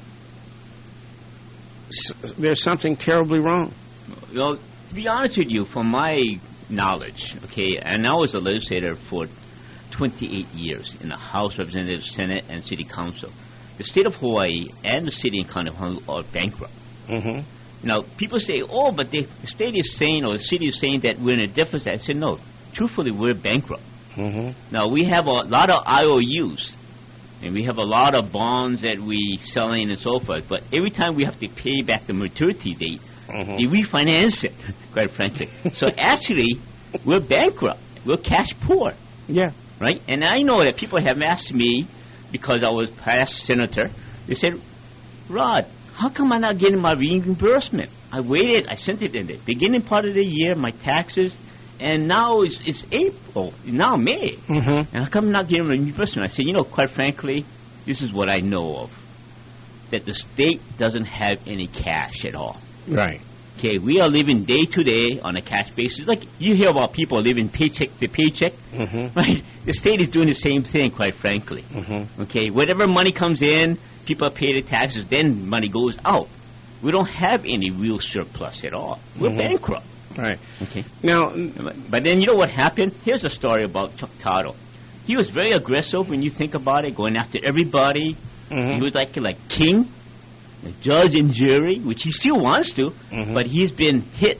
S- there's something terribly wrong. Well, to be honest with you, from my knowledge, okay, and I was a legislator for twenty-eight years in the House, Representative, Senate, and City Council. The state of Hawaii and the city and county of Honolulu are bankrupt. Mm-hmm. Now, people say, oh, but the the state is saying, or the city is saying that we're in a deficit. I said, no, truthfully, we're bankrupt. Mm-hmm. Now, we have a lot of I O Us, and we have a lot of bonds that we selling and so forth, but every time we have to pay back the maturity date, Mm-hmm. they refinance it, quite frankly. So actually, we're bankrupt. We're cash poor, Yeah. right? And I know that people have asked me, because I was past senator, they said, Rod, how come I'm not getting my reimbursement? I waited, I sent it in the beginning part of the year, my taxes, and now it's, it's April, now May. Mm-hmm. And how come I'm not getting reimbursement? I said, you know, quite frankly, this is what I know of, that the state doesn't have any cash at all. Right. Okay, we are living day to day on a cash basis. Like you hear about people living paycheck to paycheck, Mm-hmm. right? The state is doing the same thing, quite frankly. Mm-hmm. Okay, whatever money comes in, people pay the taxes, then money goes out. We don't have any real surplus at all. We're Mhm. bankrupt. Right. Okay, Now, but, but then you know what happened? Here's a story about Chuck Totto. He was very aggressive when you think about it, going after everybody. mhm. He was like like king, the judge and jury, which he still wants to, Mhm. but he's been hit,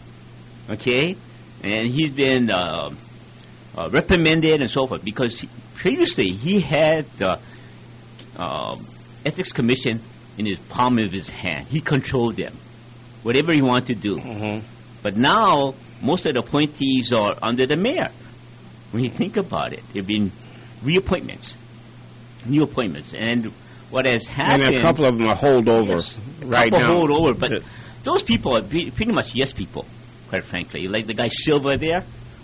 okay, and he's been uh, uh, reprimanded and so forth because he, previously he had the uh, ethics commission in his palm of his hand. He controlled them, whatever he wanted to do. Mhm. But now most of the appointees are under the mayor. When you think about it, they've been reappointments, new appointments, and what has and happened? a couple of them are holdover Yes, right couple now. hold over, but Uh, those people are pre- pretty much yes people, quite frankly. Like the guy Silva there,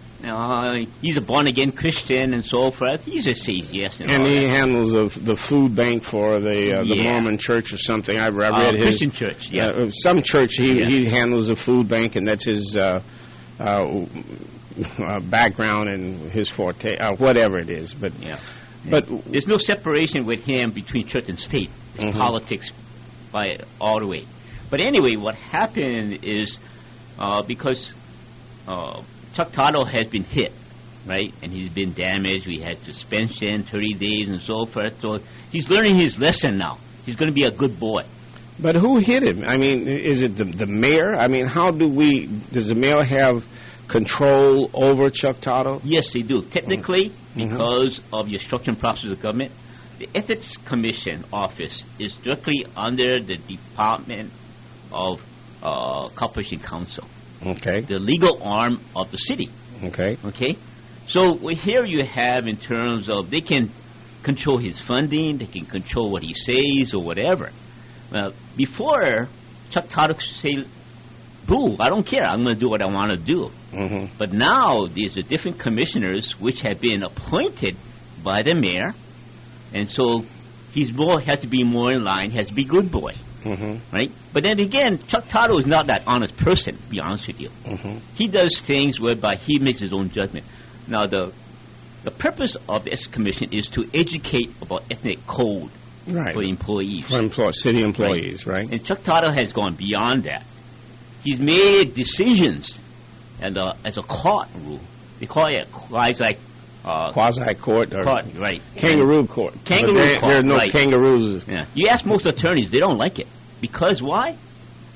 uh, he's a born again Christian and so forth. He just says yes and, And all he that. handles the the food bank for the uh, the Yeah. Mormon church or something. I, I Uh, read his Christian church, yeah. uh, some church. He Yeah. he handles the food bank, and that's his uh, uh, uh, background and his forte, uh, whatever it is. But yeah. but There's no separation with him between church and state. It's Mhm. politics by all the way. But anyway, what happened is uh, because uh, Chuck Totto has been hit, right? And he's been damaged. We had suspension, thirty days and so forth. So he's learning his lesson now. He's going to be a good boy. but who hit him? I mean, is it the the mayor? I mean, how do we? Does the mayor have control over Chuck Totto? Yes, they do. Technically, Mhm. because of the instruction process of government, the Ethics Commission office is directly under the Department of uh, Corporation Counsel, Okay. the legal arm of the city. Okay. Okay, so well, here you have in terms of they can control his funding, they can control what he says or whatever. Well, before Chuck Totto could say, "Boo! I don't care. I'm going to do what I want to do." Mm-hmm. But now there's a different commissioners which have been appointed by the mayor, and so he's more has to be more in line, has to be good boy, Mm-hmm. right? But then again, Chuck Totto is not that honest person, to be honest with you. Mm-hmm. He does things whereby he makes his own judgment. Now the the purpose of this commission is to educate about ethnic code Right. for employees. For employ- city employees, right? And Chuck Totto has gone beyond that. He's made decisions and uh, as a court rule. They call it quasi uh, Quasi court or court, right? kangaroo court. Kangaroo But there, court, there are no right. kangaroos. Yeah. You ask most attorneys, they don't like it because why?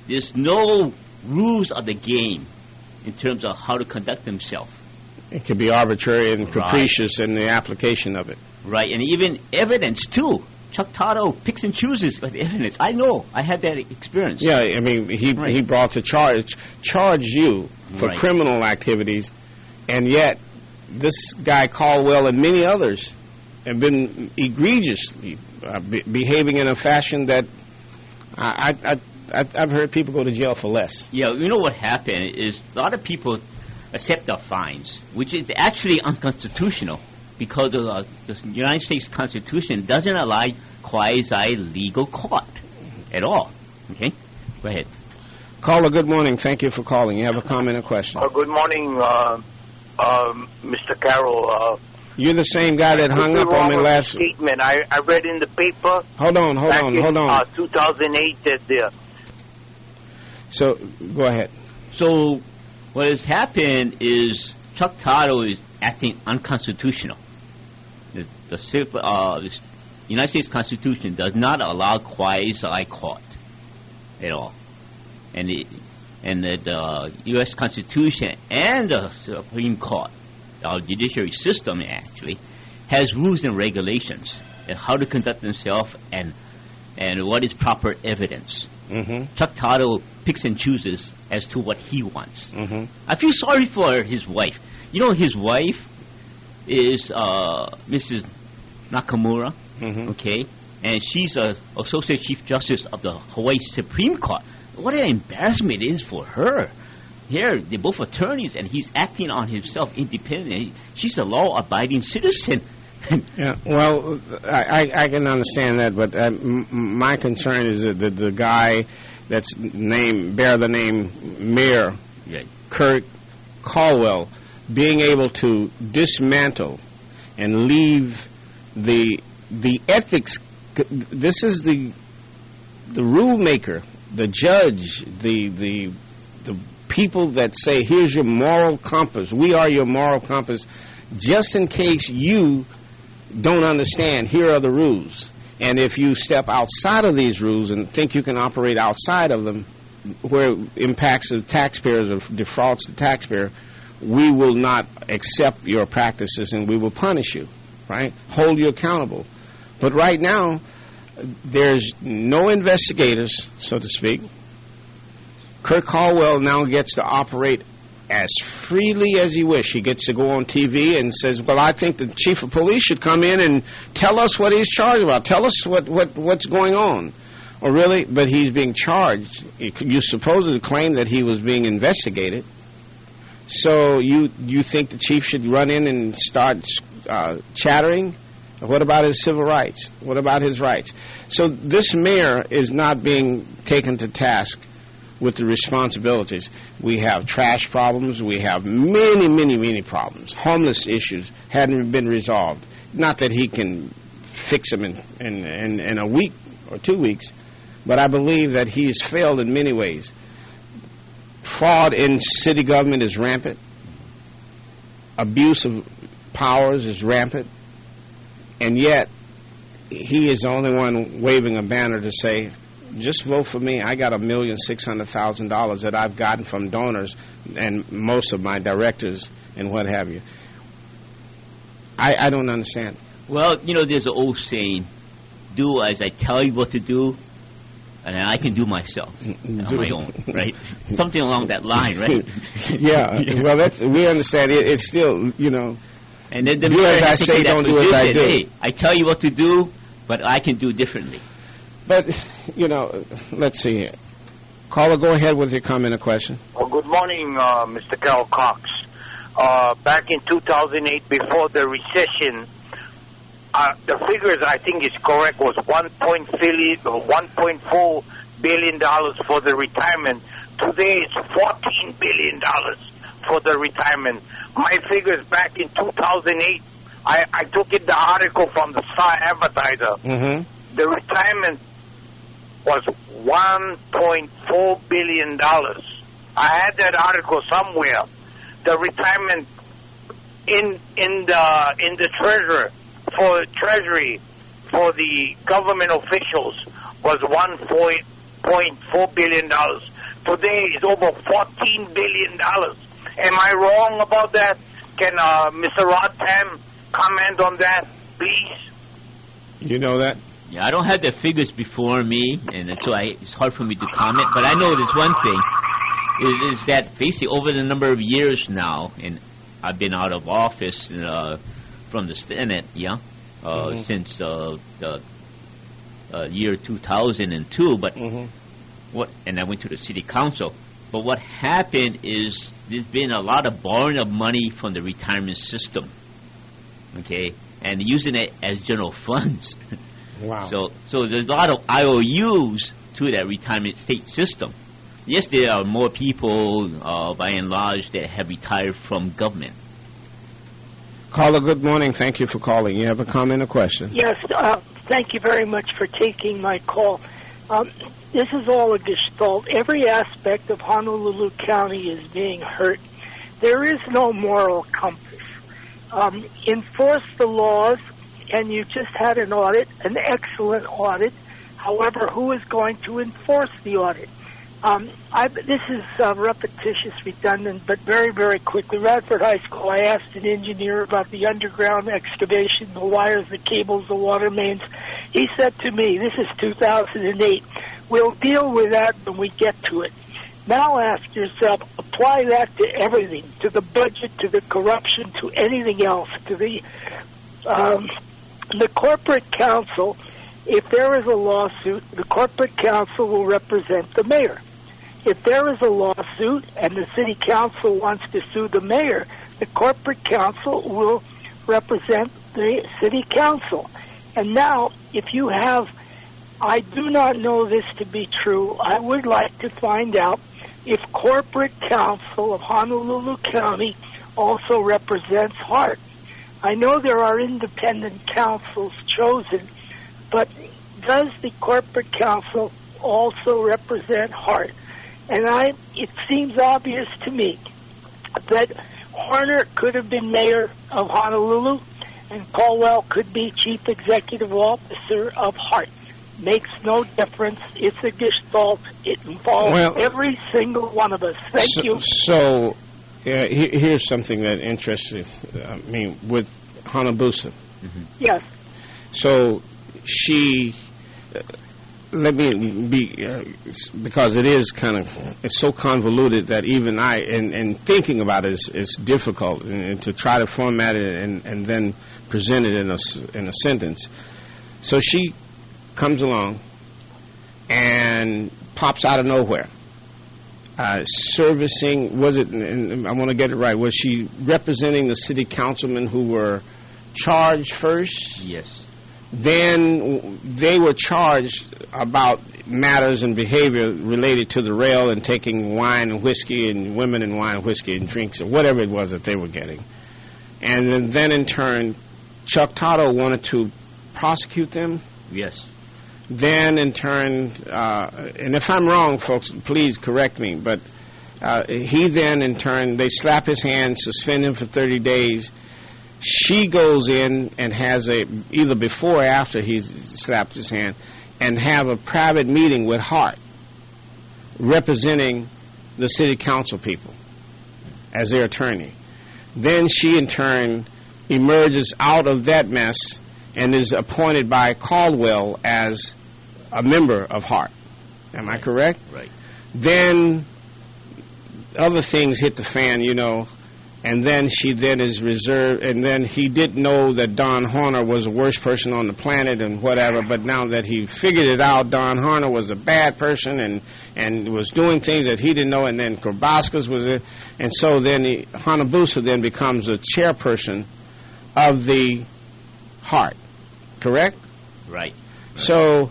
there's no rules of the game in terms of how to conduct themselves. It could be arbitrary and capricious right. in the application of it. Right, and even evidence, too. Chuck Totto picks and chooses the evidence. I know. I had that experience. Yeah, I mean, he right. he brought to charge, charge you for right. criminal activities, and yet this guy Caldwell and many others have been egregiously uh, be- behaving in a fashion that I, I, I, I've heard people go to jail for less. Yeah, you know what happened is a lot of people accept their fines, which is actually unconstitutional because of, uh, the United States Constitution doesn't allow quasi-legal court at all. Okay? Go ahead. Caller, good morning. Thank you for calling. You have a comment or question? Uh, good morning, uh, uh, Mister Carroll. Uh, You're the same guy that hung up on me last... statement. I, I read in the paper... Hold on, hold on, in, hold on. Uh, two thousand eight that the... So, go ahead. So, what has happened is Chuck Totto is acting unconstitutional. The, the, uh, the United States Constitution does not allow quasi-court at all. And the, and the, the U S Constitution and the Supreme Court, our judiciary system actually, has rules and regulations and how to conduct themselves and and what is proper evidence. Mm-hmm. Chuck Totto picks and chooses as to what he wants. Mm-hmm. I feel sorry for his wife. You know, his wife is uh, Missus Nakamura, mm-hmm. okay? And she's a Associate Chief Justice of the Hawaii Supreme Court. What an embarrassment it is for her. Here, they're both attorneys, and he's acting on himself independently. She's a law-abiding citizen. Yeah, well, I, I, I can understand that, but uh, m- my concern is that the, the guy that's named, bear the name Mayor yeah. Kurt Caldwell, being able to dismantle and leave the the ethics. This is the the rule maker, the judge, the the the people that say, here's your moral compass. We are your moral compass. Just in case you don't understand, here are the rules. And if you step outside of these rules and think you can operate outside of them, where it impacts the taxpayers or defrauds the taxpayer, we will not accept your practices and we will punish you, right? Hold you accountable. But right now, there's no investigators, so to speak. Kurt Caldwell now gets to operate as freely as he wishes. He gets to go on T V and says, well, I think the chief of police should come in and tell us what he's charged about. Tell us what, what, what's going on. Oh, really? But he's being charged. You supposedly claim that he was being investigated. So you you think the chief should run in and start uh, chattering? What about his civil rights? What about his rights? So this mayor is not being taken to task with the responsibilities. We have trash problems. We have many, many, many problems. Homeless issues hadn't been resolved. Not that he can fix them in, in, in, in a week or two weeks, but I believe that he has failed in many ways. Fraud in city government is rampant. Abuse of powers is rampant. And yet, he is the only one waving a banner to say, just vote for me. I got a million six hundred thousand dollars that I've gotten from donors and most of my directors and what have you. I, I don't understand. Well, you know, there's an old saying, do as I tell you what to do, and I can do myself on my own, right? Something along that line, right? yeah, yeah. Well, that's, we understand it. It's still, you know, and then the do as I say, don't do as I do. Hey, I tell you what to do, but I can do differently. But, you know, let's see here. Caller, go ahead with your comment or question. Well, good morning, uh, Mister Carroll Cox. Uh, back in two thousand eight, before the recession, uh, the figures I think is correct was one point four billion dollars for the retirement. Today it's fourteen billion dollars for the retirement. My figures back in two thousand eight, I, I took it the article from the Star Advertiser. Mm-hmm. The retirement was one point four billion dollars. I had that article somewhere. The retirement in in the in the treasury for treasury for the government officials was one point four billion dollars. today is over fourteen billion dollars. Am I wrong about that? Can uh, Mister Rotham comment on that, please? You know that? Yeah, I don't have the figures before me, and so I, it's hard for me to comment. But I know there's one thing, is, is that basically over the number of years now, and I've been out of office uh, from the Senate, yeah, uh, mm-hmm. since uh, the uh, year two thousand two, but mm-hmm. what, and I went to the city council. But what happened is there's been a lot of borrowing of money from the retirement system, okay, and using it as general funds. Wow. So, so there's a lot of I O Us to that retirement state system. Yes, there are more people, uh, by and large, that have retired from government. Caller, good morning. Thank you for calling. You have a comment or question? Yes, uh, thank you very much for taking my call. Um, this is all a gestalt. Every aspect of Honolulu County is being hurt. There is no moral compass. Um, enforce the laws, and you just had an audit, an excellent audit. However, who is going to enforce the audit? Um, I, this is uh, repetitious, redundant, but very, very quickly. Radford High School, I asked an engineer about the underground excavation, the wires, the cables, the water mains. He said to me, this is two thousand eight, we'll deal with that when we get to it. Now ask yourself, apply that to everything, to the budget, to the corruption, to anything else, to the... Um, The corporate council, if there is a lawsuit, the corporate council will represent the mayor. If there is a lawsuit and the city council wants to sue the mayor, the corporate council will represent the city council. And now, if you have, I do not know this to be true, I would like to find out if corporate council of Honolulu County also represents Hart. I know there are independent councils chosen, but does the corporate council also represent Hart? And I, it seems obvious to me that Horner could have been mayor of Honolulu and Caldwell could be chief executive officer of Hart. Makes no difference. It's a gestalt. It involves well, every single one of us. Thank so, you. So... Yeah, here's something that interests me. I mean, with Hanabusa. Mm-hmm. Yes. So she, uh, let me be, uh, because it is kind of, it's so convoluted that even I, and, and thinking about it is, is difficult, and, and to try to format it and, and then present it in a, in a sentence. So she comes along and pops out of nowhere. Uh, servicing, was it, and I want to get it right, was she representing the city councilmen who were charged first? Yes. Then they were charged about matters and behavior related to the rail and taking wine and whiskey and women and wine and whiskey and drinks or whatever it was that they were getting. And then, then in turn, Chuck Toto wanted to prosecute them? Yes. Then, in turn, uh, and if I'm wrong, folks, please correct me, but uh, he then, in turn, they slap his hand, suspend him for thirty days. She goes in and has a, either before or after he's slapped his hand, and have a private meeting with Hart, representing the city council people as their attorney. Then she, in turn, emerges out of that mess and is appointed by Caldwell as a member of Hart. Am I correct? Right. Then other things hit the fan, you know, and then she then is reserved, and then he didn't know that Don Horner was the worst person on the planet and whatever, but now that he figured it out, Don Horner was a bad person and, and was doing things that he didn't know, and then Korbaskas was it, and so then he, Hanabusa then becomes the chairperson of the Hart. Correct? Right. right. So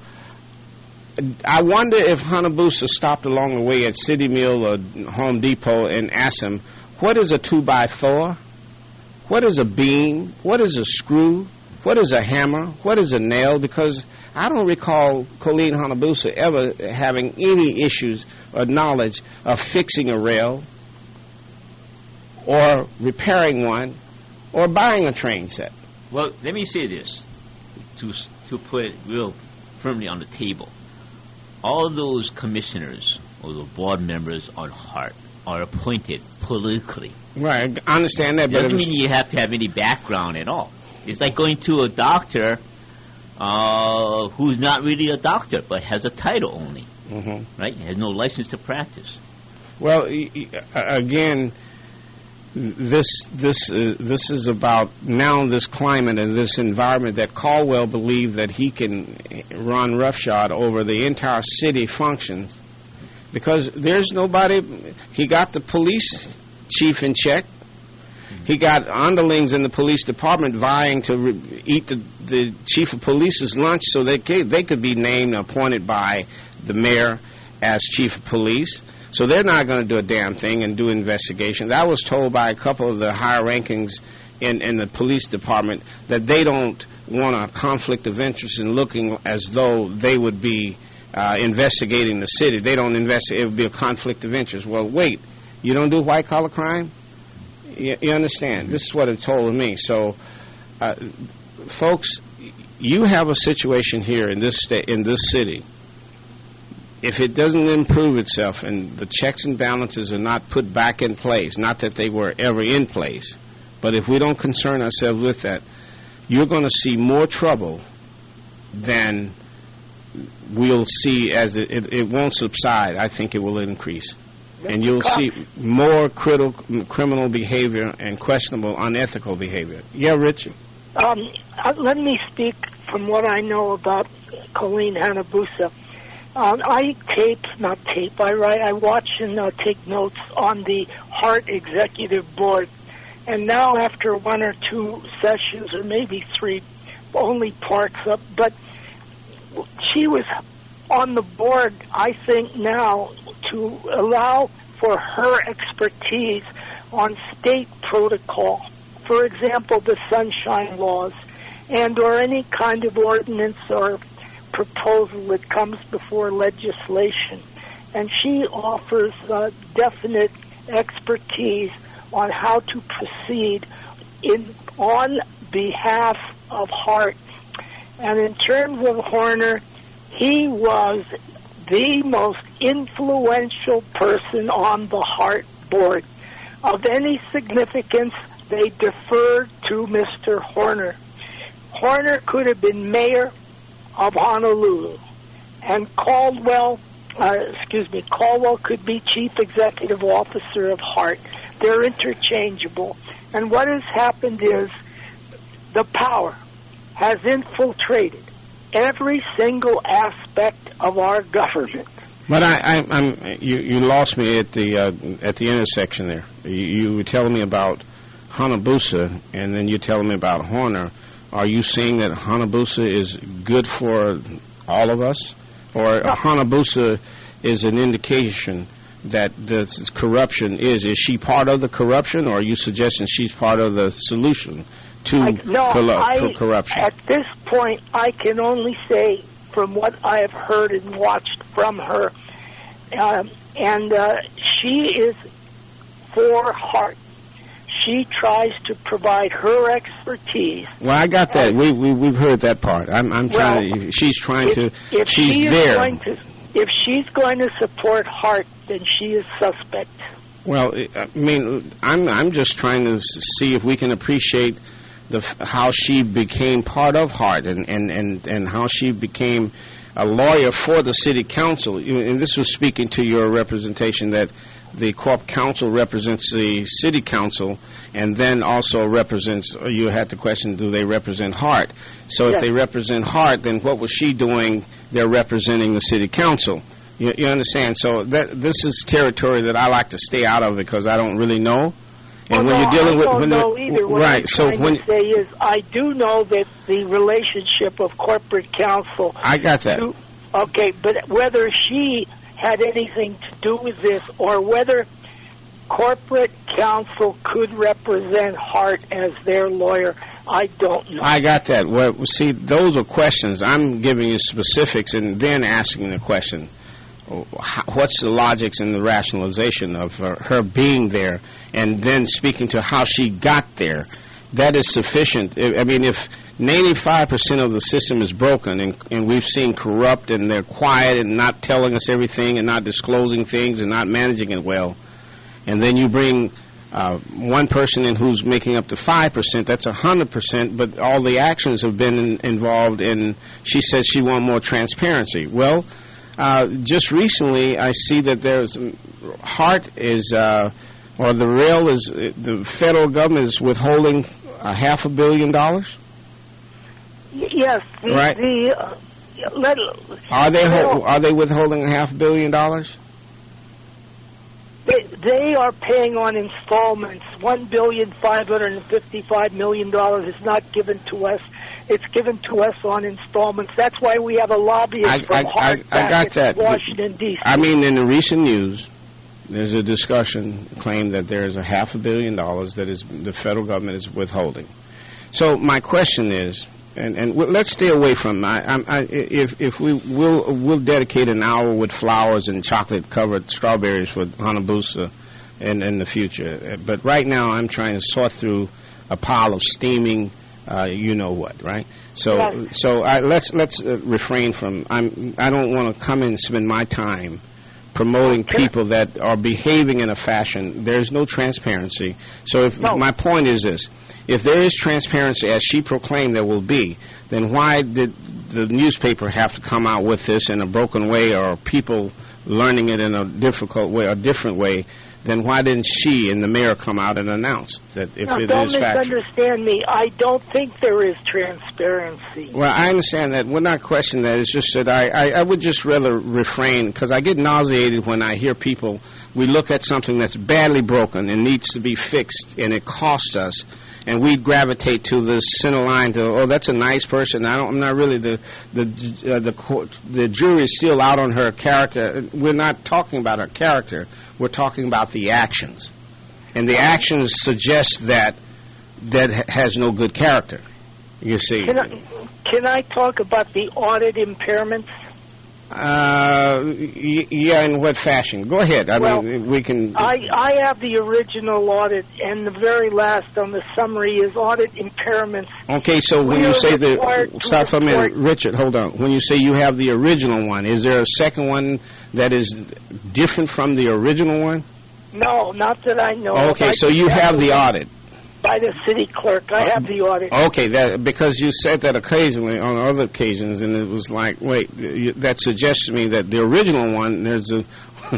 I wonder if Hanabusa stopped along the way at City Mill or Home Depot and asked him, what is a two-by-four? What is a beam? What is a screw? What is a hammer? What is a nail? Because I don't recall Colleen Hanabusa ever having any issues or knowledge of fixing a rail or repairing one or buying a train set. Well, let me say this, to to put it real firmly on the table. All those commissioners or the board members on Hart are appointed politically. Right, I understand that, It but doesn't it was, mean you have to have any background at all. It's like going to a doctor uh, who's not really a doctor, but has a title only, mm-hmm. right? Has no license to practice. Well, y- y- again, this this uh, this is about now this climate and this environment that Caldwell believed that he can run roughshod over the entire city functions because there's nobody. He got the police chief in check. He got underlings in the police department vying to re- eat the, the chief of police's lunch so they could, they could be named, appointed by the mayor as chief of police. So they're not going to do a damn thing and do investigations. I was told by a couple of the higher rankings in, in the police department that they don't want a conflict of interest in looking as though they would be uh, investigating the city. They don't investigate. It would be a conflict of interest. Well, wait. You don't do white-collar crime? You, you understand? This is what it told me. So, uh, folks, you have a situation here in this sta- in this city. If it doesn't improve itself and the checks and balances are not put back in place, not that they were ever in place, but if we don't concern ourselves with that, you're going to see more trouble than we'll see as it, it, it won't subside. I think it will increase. And you'll see more critical, criminal behavior and questionable, unethical behavior. Yeah, Richard? Um, uh, let me speak from what I know about Colleen Hanabusa. Um, I tape, not tape, I write, I watch and uh, take notes on the Hart Executive Board. And now after one or two sessions, or maybe three, only parts up, but she was on the board, I think now, to allow for her expertise on state protocol. For example, the sunshine laws, and or any kind of ordinance or proposal that comes before legislation. And she offers uh, definite expertise on how to proceed in on behalf of Hart. And in terms of Horner, he was the most influential person on the Hart board. Of any significance, they deferred to Mister Horner. Horner could have been mayor of Honolulu, and Caldwell, uh, excuse me, Caldwell could be chief executive officer of Hart. They're interchangeable. And what has happened is the power has infiltrated every single aspect of our government. But I, I, I'm you, you lost me at the uh, at the intersection there. You, you were telling me about Hanabusa, and then you're telling me about Horner. Are you saying that Hanabusa is good for all of us, or no. Hanabusa is an indication that this corruption is? Is she part of the corruption, or are you suggesting she's part of the solution to I, no, corru- I, corruption? At this point, I can only say from what I have heard and watched from her, um, and uh, she is for Hart. She tries to provide her expertise. Well, I got that. We, we we've heard that part. I'm I'm well, trying to. She's trying if, to. If she's she is there. Going to, if she's going to support Hart, then she is suspect. Well, I mean, I'm I'm just trying to see if we can appreciate the how she became part of Hart and and and and how she became a lawyer for the city council. And this was speaking to your representation that the Corp Council represents the City Council, and then also represents, you had the question, do they represent Hart? So yes. If they represent Hart, then what was she doing? They're representing the City Council. You, you understand? So that this is territory that I like to stay out of because I don't really know. And well, when no, you're dealing I with... don't when know either. What right, I'm so trying when... to say is I do know that the relationship of corporate counsel... I got that. To, okay, but whether she had anything to do with this or whether corporate counsel could represent Hart as their lawyer, I don't know. I got that. Well, see, those are questions. I'm giving you specifics and then asking the question. What's the logics and the rationalization of her, her being there and then speaking to how she got there? That is sufficient. I mean, if ninety-five percent of the system is broken, and, and we've seen corrupt, and they're quiet and not telling us everything and not disclosing things and not managing it well. And then you bring uh, one person in who's making up to five percent, that's one hundred percent, but all the actions have been in, involved in, she says she wants more transparency. Well, uh, just recently I see that there's, HART is, uh, or the rail is, the federal government is withholding a half a billion dollars? Yes. The, right. The, uh, let, are they ho- are they withholding a half billion dollars? They, they are paying on installments. One billion five hundred and fifty-five million dollars is not given to us. It's given to us on installments. That's why we have a lobbyist I, from I, HART I, I back got in that. Washington, D C I mean, in the recent news, there's a discussion claim that there is a half a billion dollars that is the federal government is withholding. So my question is, and, and w- let's stay away from. I, I, I, if if we will we'll dedicate an hour with flowers and chocolate covered strawberries for Hanabusa in in the future. But right now, I'm trying to sort through a pile of steaming, uh, you know what, right? So yes. so I, let's let's uh, refrain from. I'm I don't want to come in and spend my time promoting people that are behaving in a fashion. There's no transparency. So if no. my point is this. If there is transparency, as she proclaimed there will be, then why did the newspaper have to come out with this in a broken way, or people learning it in a difficult way, or different way? Then why didn't she and the mayor come out and announce that if now, it don't is factual? misunderstand me. I don't think there is transparency. Well, I understand that. We're not questioning that. It's just that I, I, I would just rather refrain, because I get nauseated when I hear people, we look at something that's badly broken and needs to be fixed, and it costs us. And we gravitate to the center line to, oh, that's a nice person. I don't, I'm not really the the uh, the court, the jury is still out on her character. We're not talking about her character. We're talking about the actions, and the actions suggest that that ha- has no good character. You see. Can I, can I talk about the audit impairments? Uh, y- yeah, in what fashion? Go ahead. I well, mean, we can. I, I have the original audit, and the very last on the summary is audit impairments. Okay, so when we you say the stop for a report. minute, Richard, hold on. When you say you have the original one, is there a second one that is different from the original one? No, not that I know. Okay, of. so you have the audit. By the city clerk. I have the audit. Okay, that because you said that occasionally on other occasions, and it was like, wait, you, that suggests to me that the original one, there's a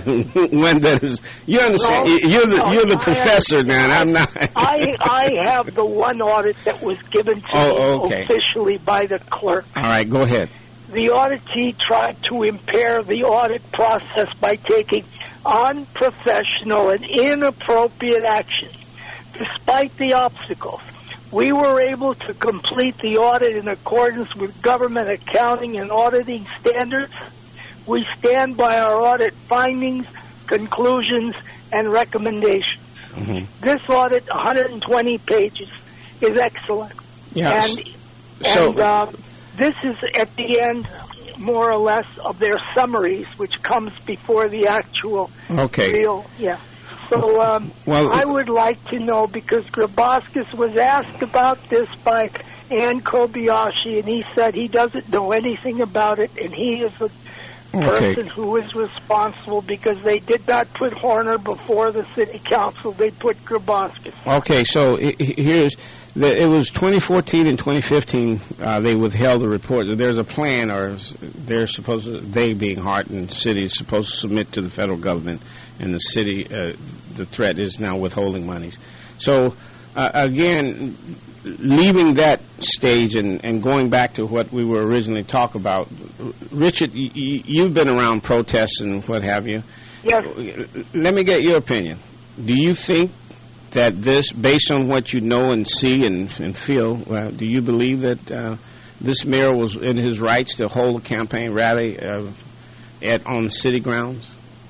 one that is. You understand? No, you're the no, you're the I professor, have, man. I'm not. I I have the one audit that was given to Oh, me okay. officially by the clerk. All right, go ahead. The auditee tried to impair the audit process by taking unprofessional and inappropriate action. Despite the obstacles, we were able to complete the audit in accordance with government accounting and auditing standards. We stand by our audit findings, conclusions, and recommendations. Mm-hmm. This audit, one hundred twenty pages, is excellent. Yes. And, So- and uh, this is at the end, more or less, of their summaries, which comes before the actual Okay. real, yeah. So um, Well- I would like to know, because Grabowskis was asked about this by Ann Kobayashi, and he said he doesn't know anything about it, and he is the Okay. person who is responsible, because they did not put Horner before the city council. They put Grabowskis. Okay, so i- i- here's the, it was twenty fourteen and twenty fifteen. Uh, they withheld the report. There's a plan, or s- they're supposed to, they being Hart and City, is supposed to submit to the federal government, and the city, uh, the threat is now withholding monies. So uh, again, leaving that stage and, and going back to what we were originally talking about, Richard, y- y- you've been around protests and what have you. Yes. Let me get your opinion. Do you think that this, based on what you know and see and, and feel, uh, do you believe that uh, this mayor was in his rights to hold a campaign rally uh, at on city grounds?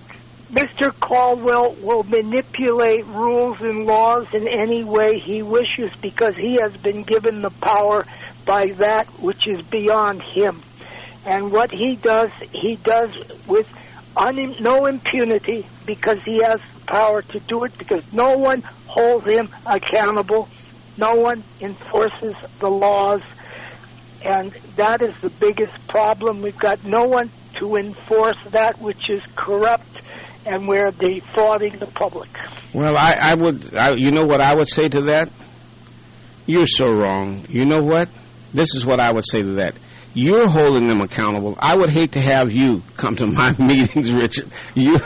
Mister Caldwell will manipulate rules and laws in any way he wishes, because he has been given the power by that which is beyond him. And what he does, he does with un- no impunity, because he has the power to do it, because no one holds him accountable. No one enforces the laws. and that is the biggest problem. We've got no one to enforce that which is corrupt, and we're defrauding the public. Well, I, I would, I, you know what I would say to that? You're so wrong. You know what? This is what I would say to that. You're holding them accountable. I would hate to have you come to my meetings, Richard. You,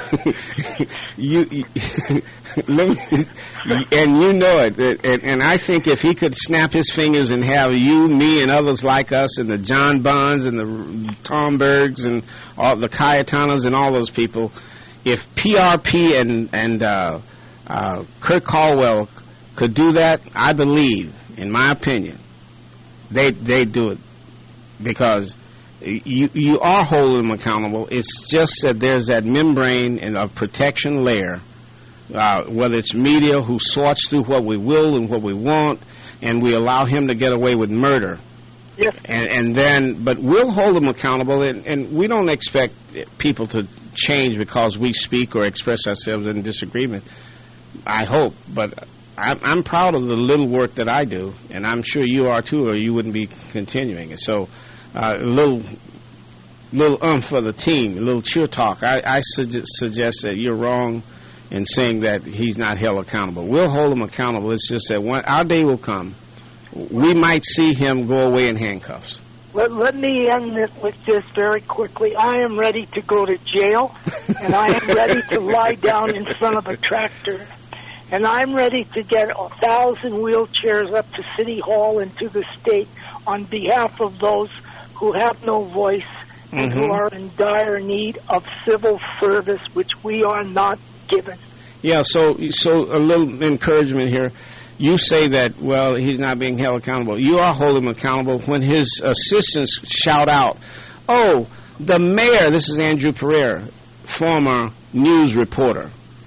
you, you let me, and you know it. And, and I think if he could snap his fingers and have you, me, and others like us, and the John Bonds and the Tom Bergs and all the Cayetanas and all those people, if P R P and and uh, uh, Kurt Caldwell could do that, I believe, in my opinion, they they do it. Because you you are holding them accountable. It's just that there's that membrane and a protection layer, uh, whether it's media who sorts through what we will and what we want, and we allow him to get away with murder. Yes. And, and then, but we'll hold them accountable, and, and we don't expect people to change because we speak or express ourselves in disagreement. I hope, but I'm, I'm proud of the little work that I do, and I'm sure you are too, or you wouldn't be continuing it. So. Uh, a little, little umph for the team, a little cheer talk. I, I suggest, suggest that you're wrong in saying that he's not held accountable. We'll hold him accountable. It's just that when our day will come, we might see him go away in handcuffs. Let, let me end this with this very quickly. I am ready to go to jail, and I am ready to lie down in front of a tractor, and I'm ready to get a thousand wheelchairs up to City Hall and to the state on behalf of those who have no voice and mm-hmm. who are in dire need of civil service, which we are not given. Yeah, so so a little encouragement here. You say that, well, he's not being held accountable. You are holding him accountable when his assistants shout out, oh, the mayor, this is Andrew Pereira, former news reporter,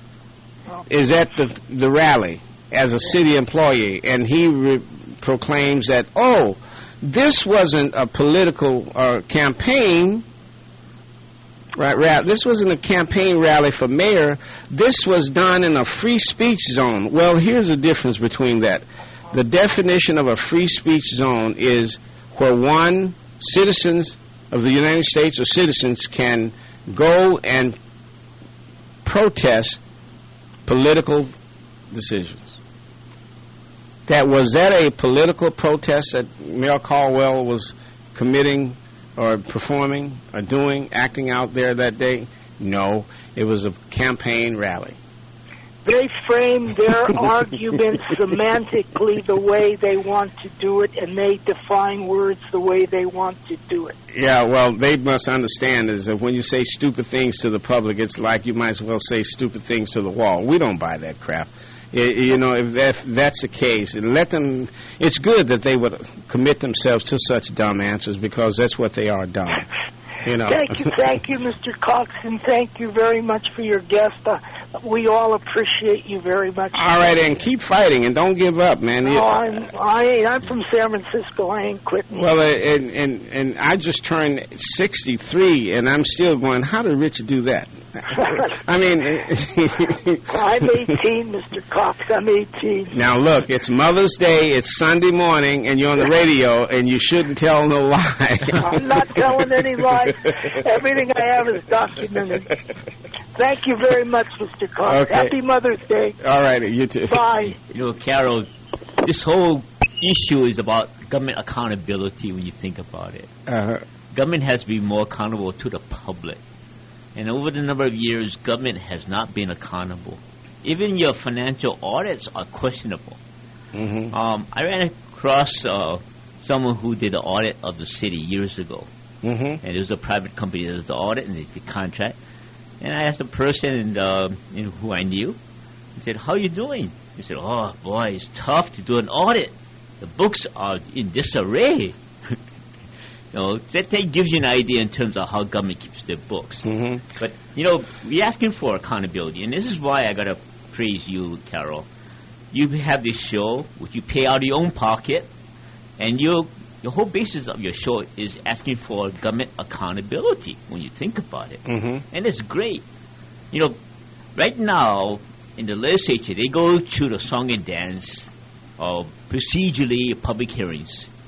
oh. is at the, the rally as a city employee, and he re- proclaims that, oh, this wasn't a political uh, campaign, right? Ra- this wasn't a campaign rally for mayor. This was done in a free speech zone. Well, here's the difference between that. The definition of a free speech zone is where one, citizens of the United States or citizens can go and protest political decisions. That was that a political protest that Mayor Caldwell was committing or performing or doing, acting out there that day? No, it was a campaign rally. They frame their arguments semantically the way they want to do it, and they define words the way they want to do it. Yeah, well, they must understand is that when you say stupid things to the public, it's like you might as well say stupid things to the wall. We don't buy that crap. You know, if, that, if that's the case, let them. It's good that they would commit themselves to such dumb answers because that's what they are, dumb. You know. Thank you, thank you, Mister Cox, and thank you very much for your guest. Uh, we all appreciate you very much. All right, and keep fighting and don't give up, man. No, I'm, I ain't. I'm from San Francisco. I ain't quitting. Well, uh, and and and I just turned sixty-three, and I'm still going. How did Richard do that? I mean, I'm eighteen, Mister Cox. I'm eighteen. Now look, it's Mother's Day. It's Sunday morning, and you're on the radio, and you shouldn't tell no lie. I'm not telling any lies. Everything I have is documented. Thank you very much, Mister Cox. Okay. Happy Mother's Day. All right, you too. Bye. You know, Carol, this whole issue is about government accountability when you think about it. Uh-huh. Government has to be more accountable to the public. And over the number of years, government has not been accountable. Even your financial audits are questionable. Mm-hmm. Um, I ran across uh, someone who did an audit of the city years ago. Mm-hmm. And it was a private company that does the audit and they did the contract. And I asked the person and, uh, you know, who I knew. I said, how are you doing? He said, oh, boy, it's tough to do an audit. The books are in disarray. You know, that thing gives you an idea in terms of how government keeps their books. Mm-hmm. But, you know, we're asking for accountability. And this is why I got to praise you, Carol. You have this show, which you pay out of your own pocket, and you the whole basis of your show is asking for government accountability when you think about it. Mm-hmm. And it's great. You know, right now, in the legislature, they go through the song and dance, or procedurally public hearings.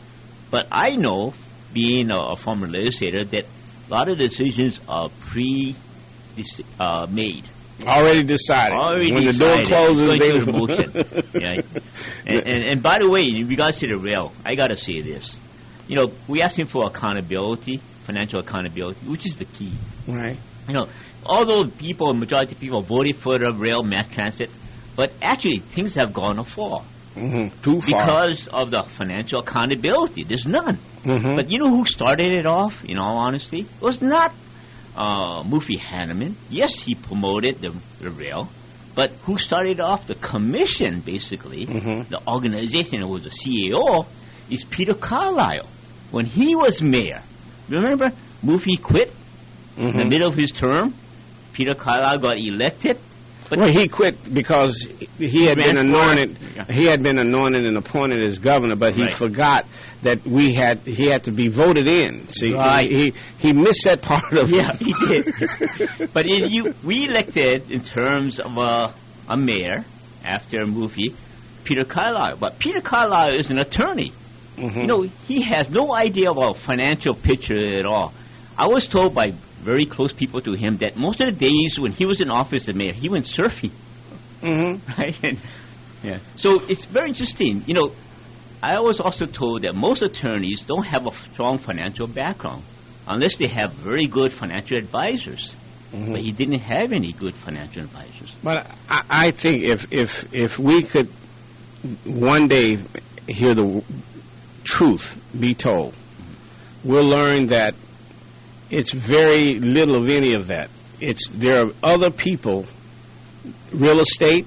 But I know, being a, a former legislator, that a lot of decisions are pre uh, made. Already decided. Already when decided. the door closes, Going they through the motion. Yeah. And, and, and by the way, in regards to the rail, I got to say this. You know, we're asking for accountability, financial accountability, which is the key. Right. You know, although people, majority of people voted for the rail mass transit, but actually things have gone afar. Mm-hmm. Too far. Because of the financial accountability. There's none. Mm-hmm. But you know who started it off, in all honesty? It was not uh, Mufi Hanneman. Yes, he promoted the, the rail. But who started off the commission, basically, mm-hmm. the organization that was the C A O, is Peter Carlisle. When he was mayor, remember, Mufi quit mm-hmm. in the middle of his term. Peter Carlisle got elected. But well, he quit because he had been anointed. Yeah. He had been anointed and appointed as governor, but he right. forgot that we had. He had to be voted in. See, right. he he missed that part of. Yeah, he did. But in, you, we elected in terms of a, a mayor after Mufi, Peter Carlisle. But Peter Carlisle is an attorney. Mm-hmm. You know, he has no idea about financial picture at all. I was told by very close people to him that most of the days when he was in office as mayor, he went surfing. Mm-hmm. Right? And, yeah. So it's very interesting. You know, I was also told that most attorneys don't have a strong financial background unless they have very good financial advisors. Mm-hmm. But he didn't have any good financial advisors. But I, I think if if if we could one day hear the truth be told, mm-hmm. we'll learn that it's very little of any of that. It's there are other people, real estate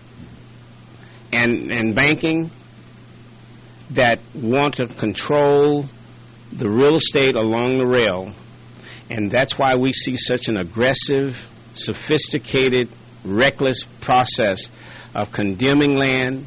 and and banking, that want to control the real estate along the rail, and that's why we see such an aggressive, sophisticated, reckless process of condemning land,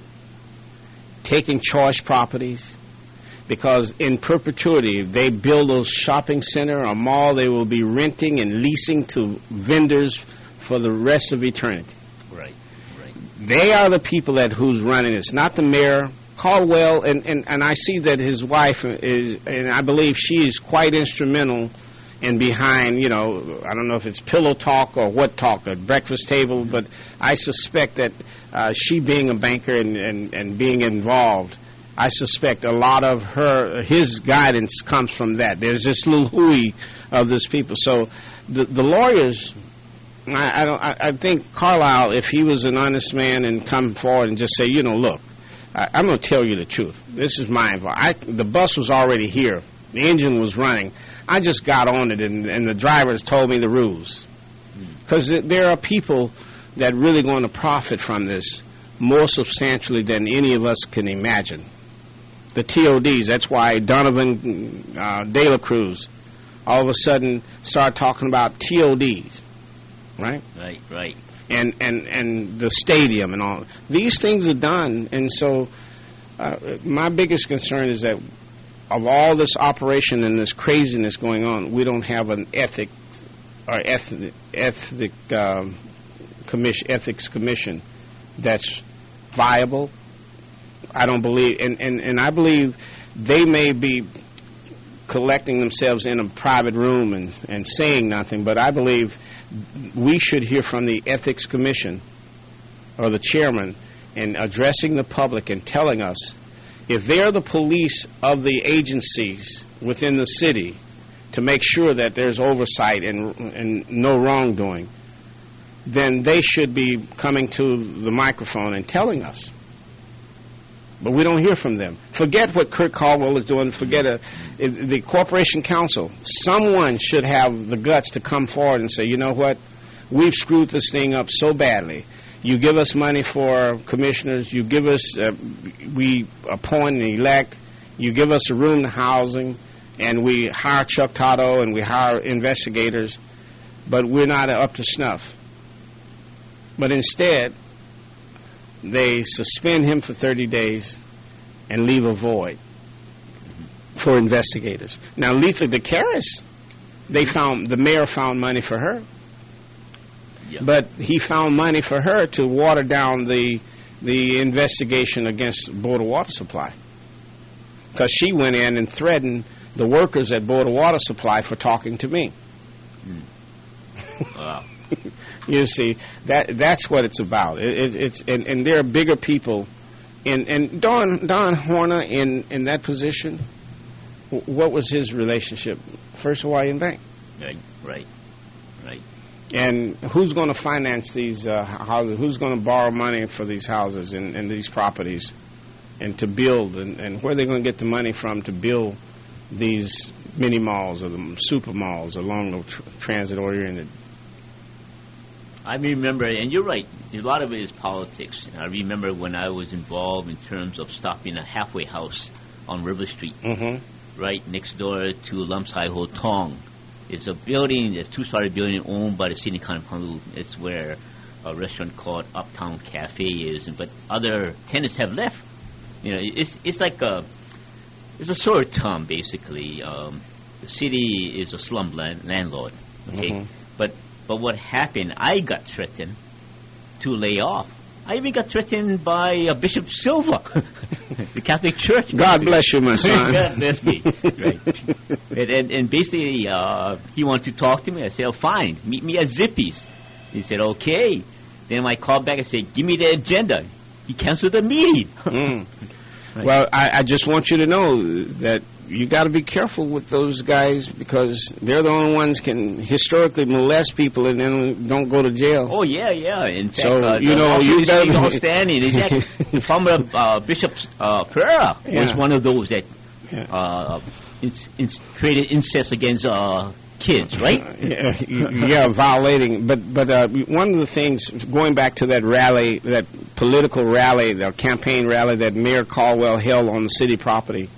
taking choice properties. Because in perpetuity, if they build those shopping center or mall, they will be renting and leasing to vendors for the rest of eternity. Right, right. They are the people that who's running this, not the mayor. Caldwell, and, and, and I see that his wife is, and I believe she is quite instrumental in behind, you know, I don't know if it's pillow talk or what talk, at breakfast table, but I suspect that uh, she being a banker and, and, and being involved, I suspect a lot of her, his guidance comes from that. There's this little hooey of this people. So the the lawyers, I, I don't. I, I think Carlisle, if he was an honest man and come forward and just say, you know, look, I, I'm going to tell you the truth. This is my involvement. The bus was already here. The engine was running. I just got on it, and, and the drivers told me the rules. Because mm. there are people that really going to profit from this more substantially than any of us can imagine. The T O Ds, that's why Donovan uh, De La Cruz all of a sudden started talking about T O Ds, right? Right, right. And, and, and the stadium and all. These things are done, and so uh, my biggest concern is that of all this operation and this craziness going on, we don't have an ethic or ethnic, ethnic um, commission, ethics commission that's viable. I don't believe, and, and, and I believe they may be collecting themselves in a private room and, and saying nothing, but I believe we should hear from the Ethics Commission or the chairman and addressing the public and telling us if they're the police of the agencies within the city to make sure that there's oversight and, and no wrongdoing, then they should be coming to the microphone and telling us. But we don't hear from them. Forget what Kurt Caldwell is doing. Forget a, the Corporation Council. Someone should have the guts to come forward and say, you know what, we've screwed this thing up so badly. You give us money for commissioners. You give us, uh, we appoint and elect. You give us a room to housing, and we hire Chuck Toto and we hire investigators, but we're not up to snuff. But instead, they suspend him for thirty days and leave a void for investigators. Now, Letha DeCaris, they found, the mayor found money for her. Yeah. But he found money for her to water down the the investigation against Board of Water Supply. because she went in and threatened the workers at Board of Water Supply for talking to me. Mm. Wow. You see, that that's what it's about. It, it, it's and, and there are bigger people, and and Don Don Horner in, in that position. What was his relationship? First Hawaiian Bank. Right, right, right. And who's going to finance these uh, houses? Who's going to borrow money for these houses and, and these properties, and to build? And, and where are they going to get the money from to build these mini malls or the super malls along the tr- transit-oriented? I remember, and you're right, a lot of it is politics. I remember when I was involved in terms of stopping a halfway house on River Street, mm-hmm. right next door to Lamsai Ho Tong. It's a building, it's a two-story building owned by the city of Honolulu. It's where a restaurant called Uptown Cafe is, but other tenants have left. You know, it's it's like a it's a sort of term basically. Um, the city is a slum land, landlord, okay. Mm-hmm. But but what happened? I got threatened to lay off. I even got threatened by uh, Bishop Silva, the Catholic Church. God bless you, my son. God bless me. Right. And, and, and basically, uh, he wanted to talk to me. I said, oh, fine. Meet me at Zippy's. He said, okay. Then I called back and said, give me the agenda. He canceled the meeting. mm. Right. Well, I, I just want you to know that you got to be careful with those guys because they're the only ones can historically molest people and then don't go to jail. Oh yeah, yeah. In fact, so uh, you know you got to outstanding. In fact, former uh, Bishop uh, Pereira yeah. was one of those that yeah. uh, ins- ins- created incest against uh, kids, right? Uh, yeah, yeah, violating. But but uh, one of the things, going back to that rally, that political rally, the campaign rally that Mayor Caldwell held on the city property.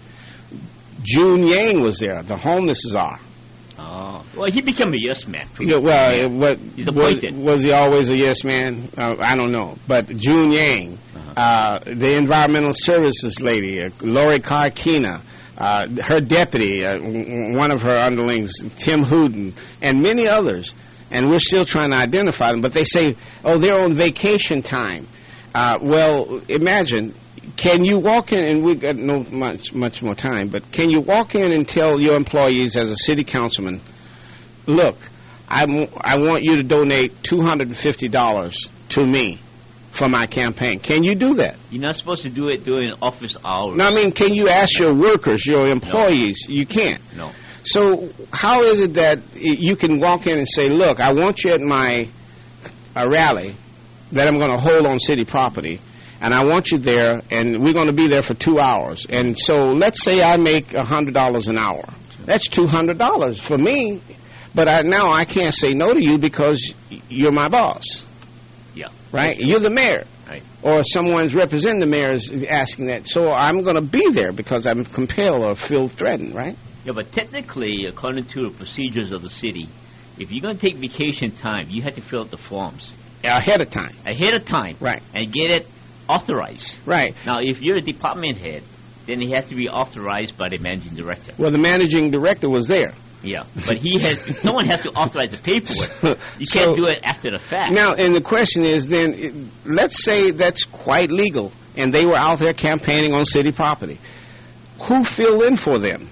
June Yang was there, the homeless czar. Oh, well, he became a yes man. Yeah, well, yeah. What, he's appointed. Was, was he always a yes man? Uh, I don't know. But June Yang, uh-huh. uh, the environmental services lady, uh, Lori Karkina, uh, her deputy, uh, one of her underlings, Tim Hooden, and many others. And we're still trying to identify them. But they say, oh, they're on vacation time. Uh, well, imagine. Can you walk in, and we've got no much much more time, but can you walk in and tell your employees as a city councilman, look, I, m- I want you to donate two hundred fifty dollars to me for my campaign. Can you do that? You're not supposed to do it during office hours. No, I mean, can you ask your workers, your employees? No. You can't. No. So how is it that you can walk in and say, look, I want you at my a rally that I'm going to hold on city property, and I want you there, and we're going to be there for two hours. And so let's say I make one hundred dollars an hour. That's two hundred dollars for me, but I, now I can't say no to you because you're my boss. Yeah. Right? You're the mayor. Right. Or someone's representing the mayor is asking that. So I'm going to be there because I'm compelled or feel threatened, right? Yeah, but technically, according to the procedures of the city, if you're going to take vacation time, you have to fill out the forms. Ahead of time. Ahead of time. Right. And get it authorized. Right. Now, if you're a department head, then it has to be authorized by the managing director. Well, the managing director was there. Yeah, but he has. Someone has to authorize the paperwork. You so, can't do it after the fact. Now, and the question is then, it, let's say that's quite legal, and they were out there campaigning on city property. Who filled in for them?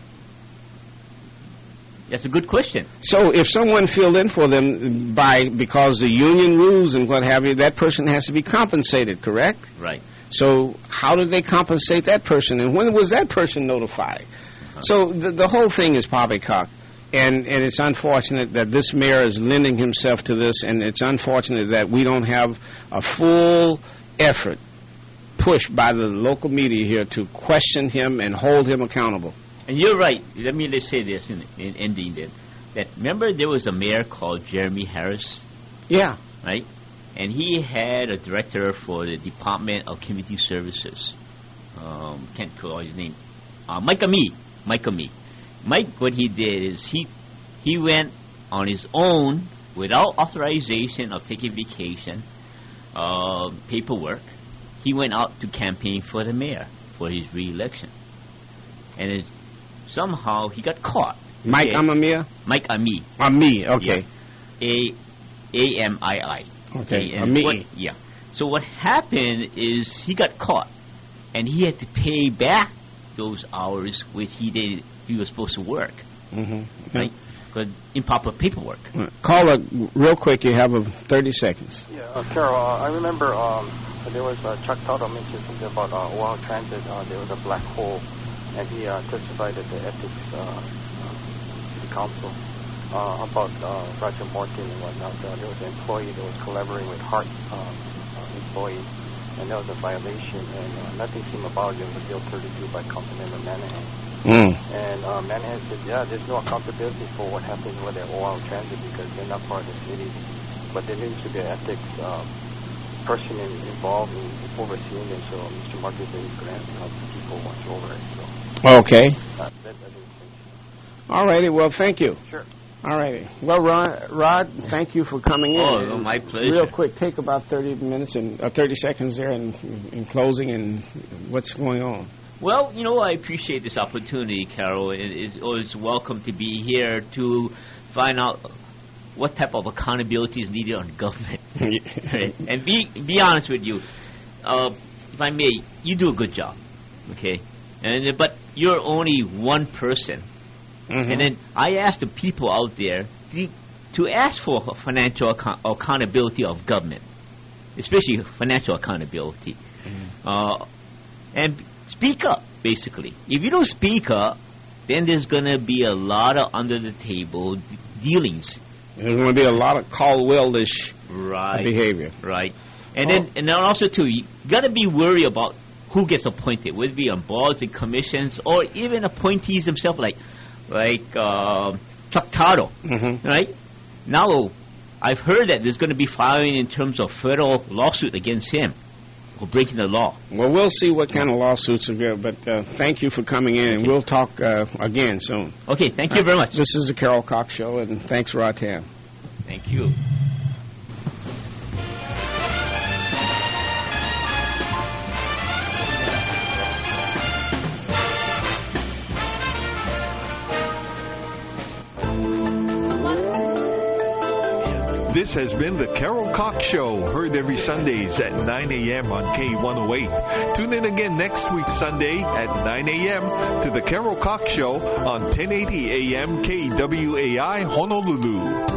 That's a good question. So if someone filled in for them by because the union rules and what have you, that person has to be compensated, correct? Right. So how did they compensate that person, and when was that person notified? Uh-huh. So the, the whole thing is poppycock, and, and it's unfortunate that this mayor is lending himself to this, and it's unfortunate that we don't have a full effort pushed by the local media here to question him and hold him accountable. And you're right. Let me let's say this in, in ending then. That remember there was a mayor called Jeremy Harris? Yeah. Right? And he had a director for the Department of Community Services. Um, can't call his name. Uh, Mike Amee. Mike Amee. Mike, what he did is he he went on his own without authorization of taking vacation, uh, paperwork. He went out to campaign for the mayor for his re-election. And it's somehow he got caught. Mike okay. Amamia? Mike Amee. Amee, okay. Yeah. A A M I I. Okay, and Amee. what, yeah. So what happened is he got caught, and he had to pay back those hours which he did he was supposed to work, Mm-hmm. right? Because improper paperwork. Right. Caller, real quick, you have a thirty seconds. Yeah, uh, Carol, uh, I remember um, there was uh, Chuck Toto mentioned something about uh, Oahu Transit. Uh, there was a black hole, and he uh, testified at the ethics uh, uh, city council uh, about uh, Roger Morton and whatnot. Uh, there was an employee that was collaborating with Hart uh, uh, employee, and that was a violation, and uh, nothing seemed about it. It was a Bill thirty-two by Councilmember Manahan. Mm. And uh, Manahan said, yeah, there's no accountability for what happens with the Oahu Transit because they're not part of the city. But there needs to be an ethics uh, person in, involved in overseeing it. So Mister Marcus is going to have people watch over it. So Okay. uh, that, that makes sense. All righty. Well, thank you. Sure. All righty. Well, Rod, Rod, thank you for coming in. Oh, no, my pleasure. Real quick, take about thirty minutes and uh, thirty seconds there in, in closing and what's going on. Well, you know, I appreciate this opportunity, Carol. It is always welcome to be here to find out what type of accountability is needed on government. Right? And be be honest with you, uh, if I may, you do a good job, okay? And but you're only one person, Mm-hmm. and then I ask the people out there to, to ask for financial account- accountability of government, especially financial accountability, Mm-hmm. uh, and speak up. Basically, if you don't speak up, then there's gonna be a lot of under the table d- dealings. There's going to be a lot of Caldwell-ish Right. behavior. Right. And Oh. then and then also too, you gotta be worried about who gets appointed, whether it be on boards and commissions or even appointees themselves, like like uh, Chuck Toto. Mm-hmm. Right. Now, I've heard that there's going to be filing in terms of federal lawsuit against him for breaking the law. Well, we'll see what kind of lawsuits are there, but uh, thank you for coming in, and Okay. we'll talk uh, again soon. Okay. Thank you very much. This is the Carol Cox Show, and thanks, Rotan. Thank you. This has been the Carol Cox Show, heard every Sundays at nine a.m. on K one oh eight. Tune in again next week Sunday at nine a.m. to the Carol Cox Show on ten eighty A M K W A I Honolulu.